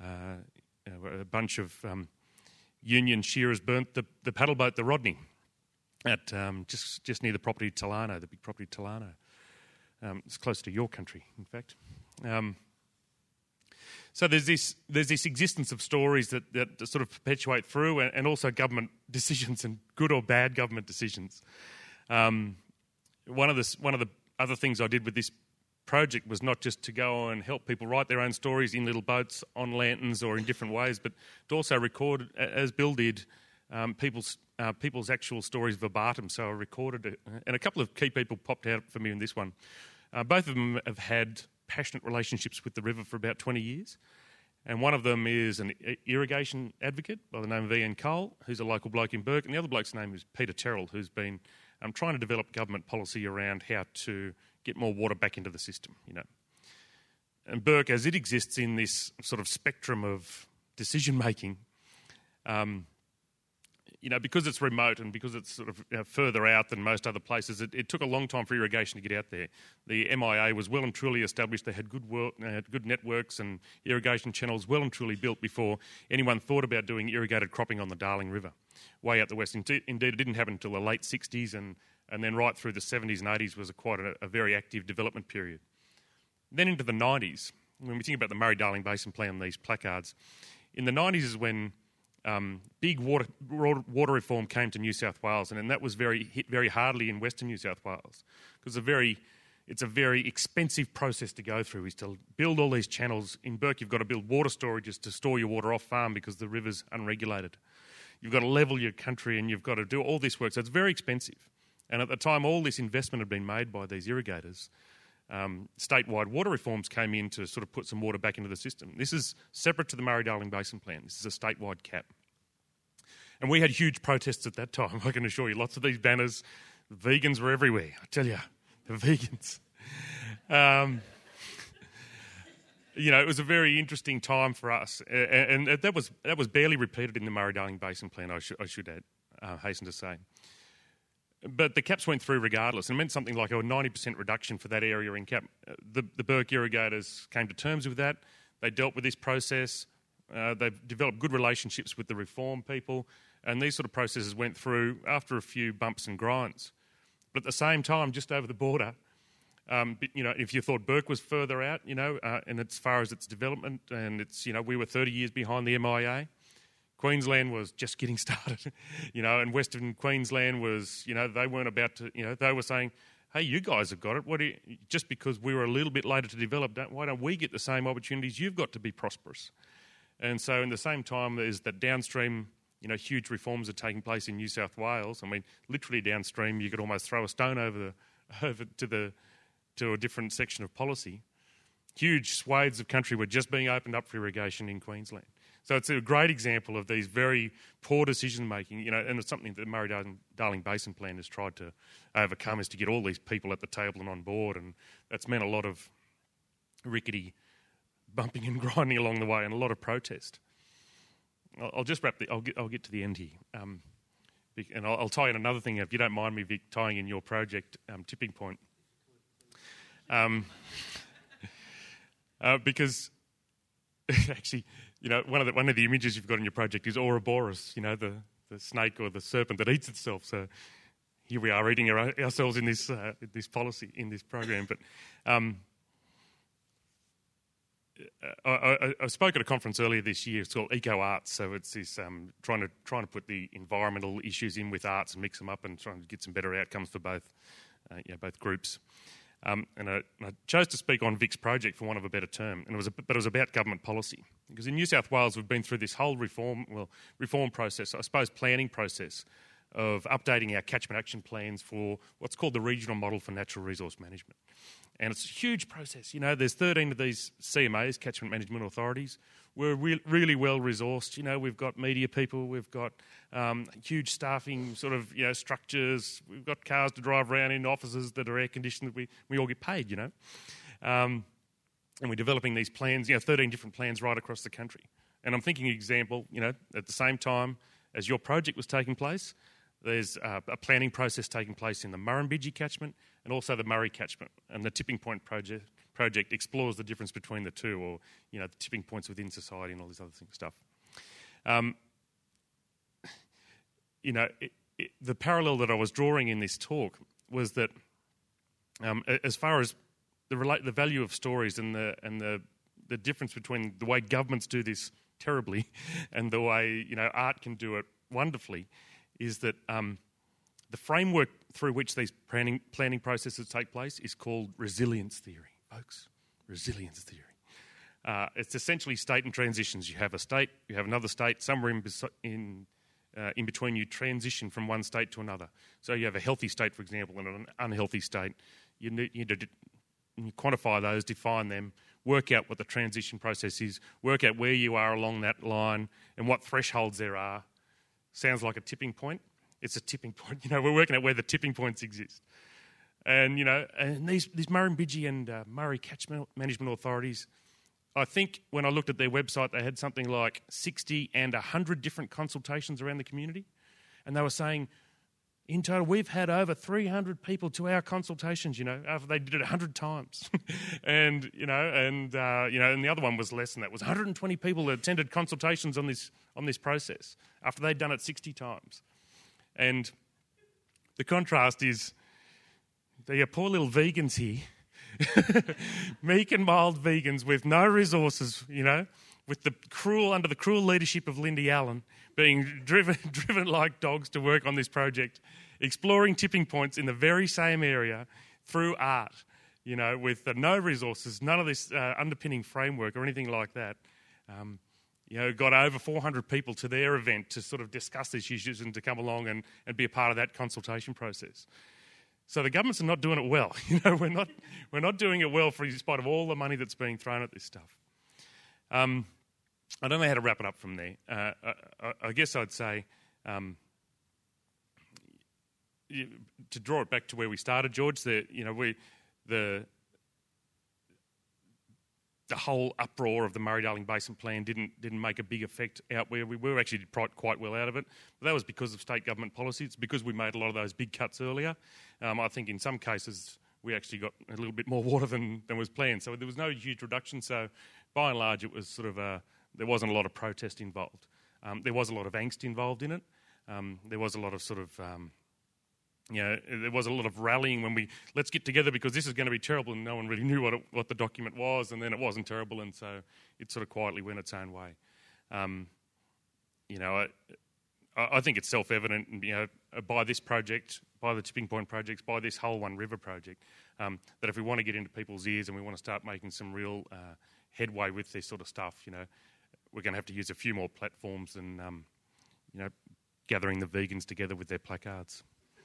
Speaker 7: a bunch of Union shearers burnt the paddle boat, the Rodney, at just near the property Talano, the big property Talano. It's close to your country, in fact. So there's this existence of stories that sort of perpetuate through, and also government decisions and good or bad government decisions. One of the other things I did with this project was not just to go and help people write their own stories in little boats, on lanterns, or in different ways, but to also record, as Bill did, people's actual stories verbatim, so I recorded it. And a couple of key people popped out for me in this one. Both of them have had passionate relationships with the river for about 20 years. And one of them is an irrigation advocate by the name of Ian Cole, who's a local bloke in Bourke. And the other bloke's name is Peter Terrell, who's been trying to develop government policy around how to get more water back into the system, you know. And Bourke, as it exists in this sort of spectrum of decision-making, you know, because it's remote and because it's sort of further out than most other places, it took a long time for irrigation to get out there. The MIA was well and truly established. They had good networks and irrigation channels well and truly built before anyone thought about doing irrigated cropping on the Darling River, way out the west. Indeed, it didn't happen until the late 60s, and then right through the 70s and 80s was quite a very active development period. Then into the 90s, when we think about the Murray-Darling Basin Plan, these placards, in the 90s is when big water reform came to New South Wales, and that was hit very hardly in Western New South Wales, because it's a very expensive process to go through, is to build all these channels. In Bourke, you've got to build water storages to store your water off farm because the river's unregulated. You've got to level your country, and you've got to do all this work, so it's very expensive. And at the time, all this investment had been made by these irrigators. Statewide water reforms came in to sort of put some water back into the system. This is separate to the Murray-Darling Basin Plan. This is a statewide cap. And we had huge protests at that time, I can assure you. Lots of these banners. The vegans were everywhere, I tell you. The vegans. You know, it was a very interesting time for us. And that was barely repeated in the Murray-Darling Basin Plan, I should add, hasten to say. But the caps went through regardless, and it meant something like a 90% reduction for that area in cap. The Bourke irrigators came to terms with that. They dealt with this process. They've developed good relationships with the reform people, and these sort of processes went through after a few bumps and grinds. But at the same time, just over the border, you know, if you thought Bourke was further out, you know, and as far as its development, and it's, you know, we were 30 years behind the MIA. Queensland was just getting started, you know, and Western Queensland was, you know, they weren't about to, you know, they were saying, hey, you guys have got it. Just because we were a little bit later to develop, why don't we get the same opportunities you've got to be prosperous? And so in the same time, there's that downstream, you know, huge reforms are taking place in New South Wales. I mean, literally downstream, you could almost throw a stone over to a different section of policy. Huge swathes of country were just being opened up for irrigation in Queensland. So it's a great example of these very poor decision-making, you know, and it's something that the Murray-Darling Basin Plan has tried to overcome, is to get all these people at the table and on board, and that's meant a lot of rickety bumping and grinding along the way and a lot of protest. I'll just wrap I'll get to the end here. And I'll tie in another thing, if you don't mind me, Vic, tying in your project, Tipping Point. Because actually, you know, one of the images you've got in your project is Ouroboros, you know, the snake or the serpent that eats itself. So here we are eating ourselves in this policy, in this program. But I spoke at a conference earlier this year. It's called Eco Arts. So it's this trying to put the environmental issues in with arts and mix them up and trying to get some better outcomes for both groups. And I chose to speak on Vic's project, for want of a better term, and it was about government policy. Because in New South Wales, we've been through this whole reform process, I suppose planning process, of updating our catchment action plans for what's called the regional model for natural resource management. And it's a huge process. You know, there's 13 of these CMAs, catchment management authorities. We're really well resourced. You know, we've got media people, we've got huge staffing sort of, you know, structures. We've got cars to drive around in, offices that are air conditioned. We all get paid, you know. And we're developing these plans, you know, 13 different plans right across the country. And I'm thinking, example, you know, at the same time as your project was taking place, there's a planning process taking place in the Murrumbidgee catchment and also the Murray catchment. And the Tipping Point project explores the difference between the two, or, you know, the tipping points within society and all this other stuff. You know, the parallel that I was drawing in this talk was that as far as the value of stories and the difference between the way governments do this terribly and the way, you know, art can do it wonderfully, is that the framework through which these planning processes take place is called resilience theory, folks. Resilience theory. It's essentially state and transitions. You have a state, you have another state, somewhere in in between you transition from one state to another. So you have a healthy state, for example, and an unhealthy state. You need to quantify those, define them, work out what the transition process is, work out where you are along that line and what thresholds there are. Sounds like a tipping point. It's a tipping point. We're working out where the tipping points exist. And, and these Murrumbidgee and Murray Catchment Management Authorities, I think when I looked at their website, they had something like 60 and 100 different consultations around the community. And they were saying, in total, we've had over 300 people to our consultations, after they did it 100 times. and the other one was less than that. It was 120 people that attended consultations on this process after they'd done it 60 times. And the contrast is, they are poor little vegans here, meek and mild vegans with no resources, with under the cruel leadership of Lindy Allen, being driven like dogs to work on this project, exploring tipping points in the very same area through art, with no resources, none of this underpinning framework or anything like that. Got over 400 people to their event to sort of discuss these issues and to come along and be a part of that consultation process. So the governments are not doing it well. We're not doing it well in spite of all the money that's being thrown at this stuff. I don't know how to wrap it up from there. I guess I'd say, to draw it back to where we started, George, the whole uproar of the Murray-Darling Basin Plan didn't make a big effect out where we were. Actually did quite well out of it. But that was because of state government policy. It's because we made a lot of those big cuts earlier. I think in some cases we actually got a little bit more water than was planned. So there was no huge reduction. So by and large it was sort of there wasn't a lot of protest involved. There was a lot of angst involved in it. There was a lot of sort of... there was a lot of rallying when let's get together because this is going to be terrible, and no one really knew what the document was, and then it wasn't terrible, and so it sort of quietly went its own way. I think it's self-evident, by this project, by the Tipping Point projects, by this whole One River project, that if we want to get into people's ears and we want to start making some real headway with this sort of stuff, we're going to have to use a few more platforms than, gathering the vegans together with their placards.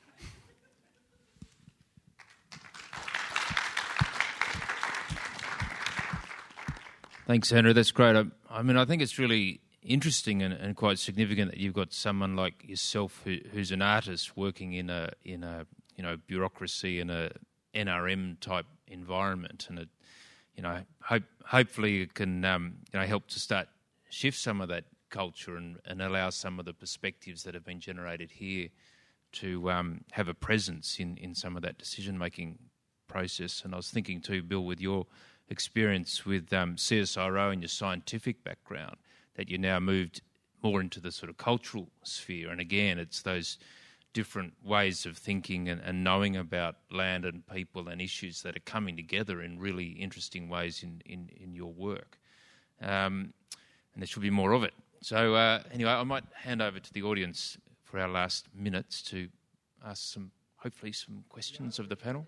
Speaker 3: Thanks, Andrew. That's great. I think it's really interesting and quite significant that you've got someone like yourself who's an artist working in a bureaucracy in a NRM type environment, and hopefully it can help to start shift some of that culture and allow some of the perspectives that have been generated here to have a presence in some of that decision making process. And I was thinking too, Bill, with your experience with CSIRO and your scientific background, that you now moved more into the sort of cultural sphere. And again, it's those different ways of thinking and knowing about land and people and issues that are coming together in really interesting ways in your work. And there should be more of it. So anyway, I might hand over to the audience for our last minutes to ask hopefully some questions of the panel.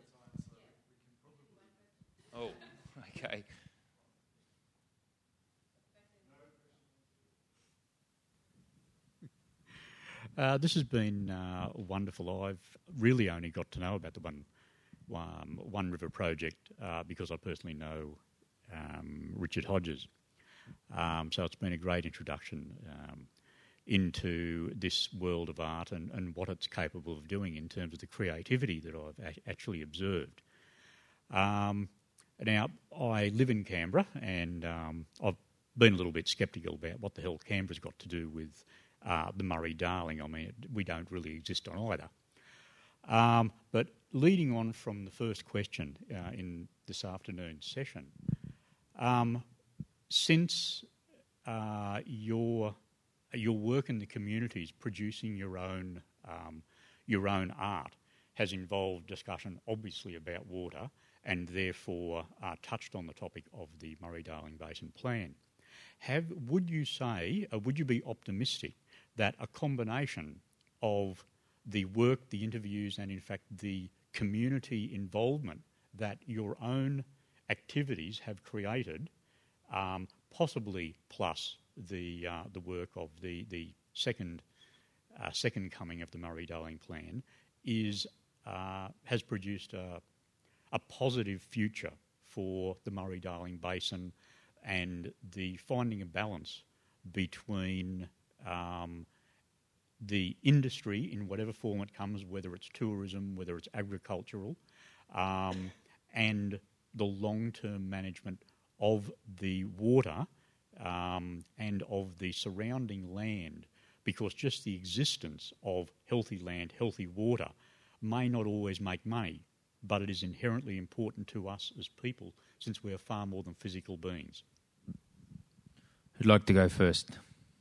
Speaker 3: Oh, okay.
Speaker 9: This has been wonderful. I've really only got to know about the One River project because I personally know Richard Hodges. So it's been a great introduction into this world of art and what it's capable of doing in terms of the creativity that I've actually observed. Now, I live in Canberra, and I've been a little bit sceptical about what the hell Canberra's got to do with the Murray-Darling. I mean, we don't really exist on either. But leading on from the first question in this afternoon's session, since your work in the communities producing your own art has involved discussion, obviously, about water, and therefore touched on the topic of the Murray-Darling Basin Plan. Would you be optimistic that a combination of the work, the interviews, and in fact the community involvement that your own activities have created, possibly plus the work of the second second coming of the Murray-Darling Plan, has produced a positive future for the Murray-Darling Basin and the finding a balance between the industry in whatever form it comes, whether it's tourism, whether it's agricultural, and the long-term management of the water and of the surrounding land, because just the existence of healthy land, healthy water may not always make money, but it is inherently important to us as people since we are far more than physical beings.
Speaker 3: Who'd like to go first?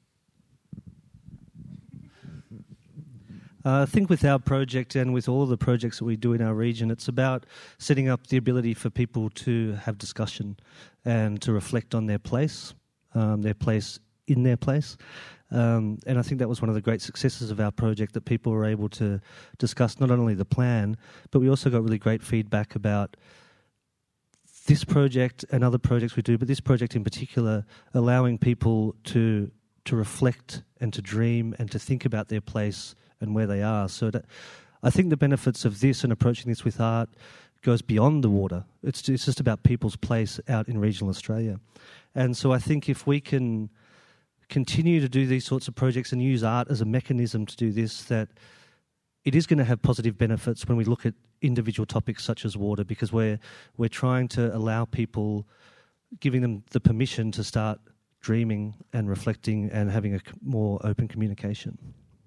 Speaker 4: I think with our project and with all of the projects that we do in our region, it's about setting up the ability for people to have discussion and to reflect on their place in their place. And I think that was one of the great successes of our project, that people were able to discuss not only the plan, but we also got really great feedback about this project and other projects we do, but this project in particular, allowing people to reflect and to dream and to think about their place and where they are. So I think the benefits of this and approaching this with art goes beyond the water. It's just about people's place out in regional Australia. And so I think if we can continue to do these sorts of projects and use art as a mechanism to do this, that it is going to have positive benefits when we look at individual topics such as water, because we're trying to allow people, giving them the permission to start dreaming and reflecting and having a more open communication.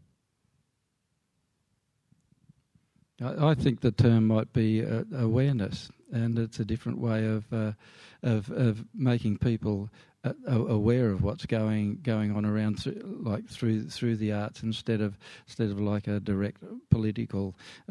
Speaker 6: I think the term might be awareness, and it's a different way of making people aware of what's going on around through the arts, instead of like a direct political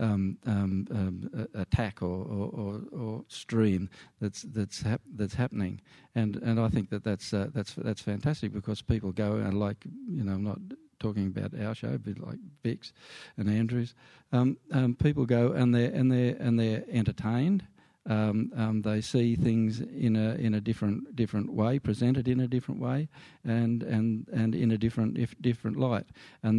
Speaker 6: attack or stream that's happening. And I think that's fantastic, because people go and, like, I'm not talking about our show, but like Vic's and Andrew's, people go and they're entertained. They see things in a different way, presented in a different way, and in a different light. And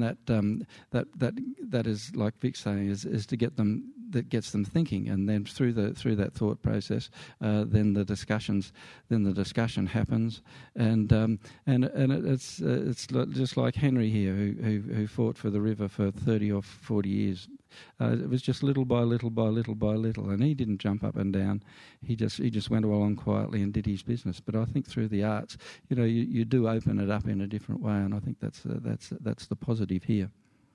Speaker 6: that is, like Vic's saying, is to get them, that gets them thinking, and then through that thought process, then the discussion happens, and it's just like Henry here, who fought for the river for 30 or 40 years. It was just little by little by little by little, and he didn't jump up and down. He just went along quietly and did his business. But I think through the arts, you do open it up in a different way, and I think that's the positive here.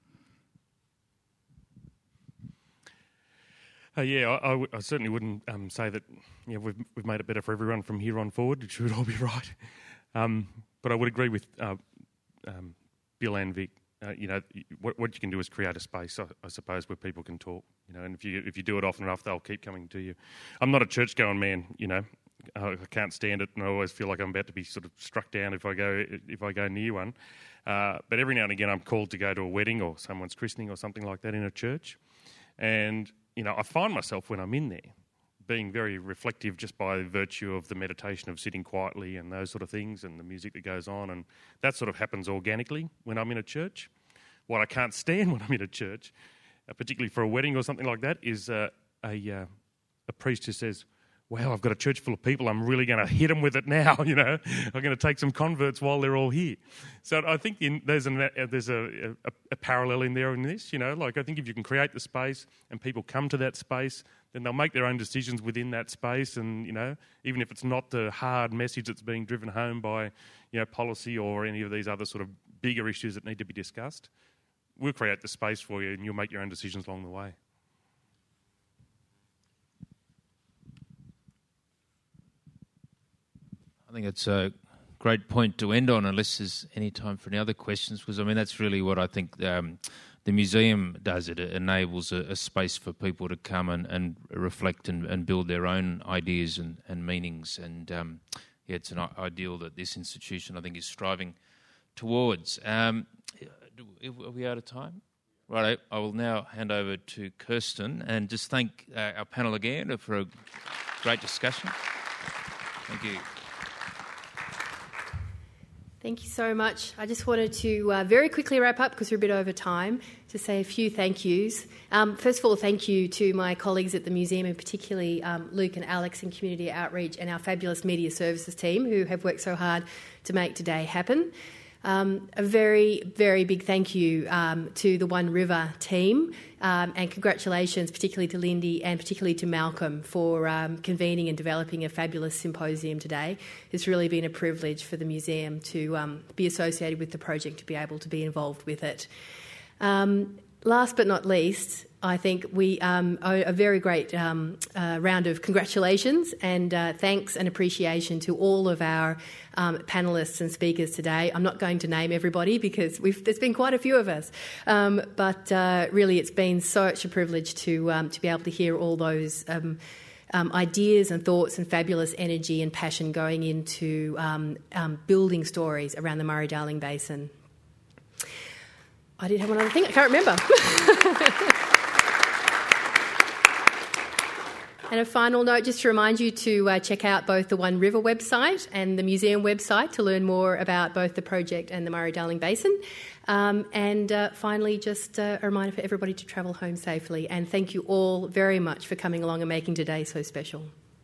Speaker 7: I certainly wouldn't say that we've made it better for everyone from here on forward. It should all be right. But I would agree with Bill and Vic. What you can do is create a space, I suppose, where people can talk. And if you do it often enough, they'll keep coming to you. I'm not a church-going man. I can't stand it, and I always feel like I'm about to be sort of struck down if I go near one. But every now and again, I'm called to go to a wedding or someone's christening or something like that in a church, and I find myself when I'm in there being very reflective just by virtue of the meditation of sitting quietly and those sort of things, and the music that goes on, and that sort of happens organically when I'm in a church. What I can't stand when I'm in a church, particularly for a wedding or something like that, is a priest who says, "Wow, I've got a church full of people. I'm really going to hit them with it now. I'm going to take some converts while they're all here." So I think there's a parallel in there in this. I think if you can create the space and people come to that space, then they'll make their own decisions within that space. And even if it's not the hard message that's being driven home by policy or any of these other sort of bigger issues that need to be discussed, we'll create the space for you, and you'll make your own decisions along the way.
Speaker 3: I think it's a great point to end on, unless there's any time for any other questions, because, that's really what I think the museum does. It enables a space for people to come and reflect and build their own ideas and meanings. And, it's an ideal that this institution, I think, is striving towards. Are we out of time? Right, I will now hand over to Kirsten and just thank our panel again for a great discussion. Thank you.
Speaker 2: Thank you so much. I just wanted to very quickly wrap up, because we're a bit over time, to say a few thank yous. First of all, thank you to my colleagues at the museum, and particularly Luke and Alex in Community Outreach, and our fabulous media services team who have worked so hard to make today happen. A very, very big thank you to the One River team, and congratulations particularly to Lindy and particularly to Malcolm for convening and developing a fabulous symposium today. It's really been a privilege for the museum to be associated with the project, to be able to be involved with it. Last but not least, I think we owe a very great round of congratulations and thanks and appreciation to all of our panellists and speakers today. I'm not going to name everybody because there's been quite a few of us, but really it's been such a privilege to be able to hear all those ideas and thoughts and fabulous energy and passion going into building stories around the Murray-Darling Basin. I did have one other thing, I can't remember. And a final note, just to remind you to check out both the One River website and the museum website to learn more about both the project and the Murray-Darling Basin. And finally, just a reminder for everybody to travel home safely. And thank you all very much for coming along and making today so special.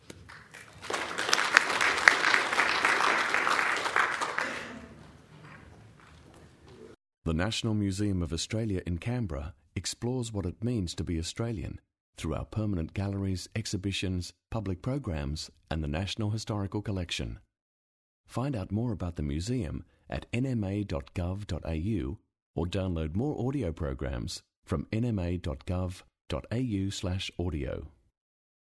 Speaker 1: The National Museum of Australia in Canberra explores what it means to be Australian through our permanent galleries, exhibitions, public programs and the National Historical Collection. Find out more about the museum at nma.gov.au or download more audio programs from nma.gov.au/audio.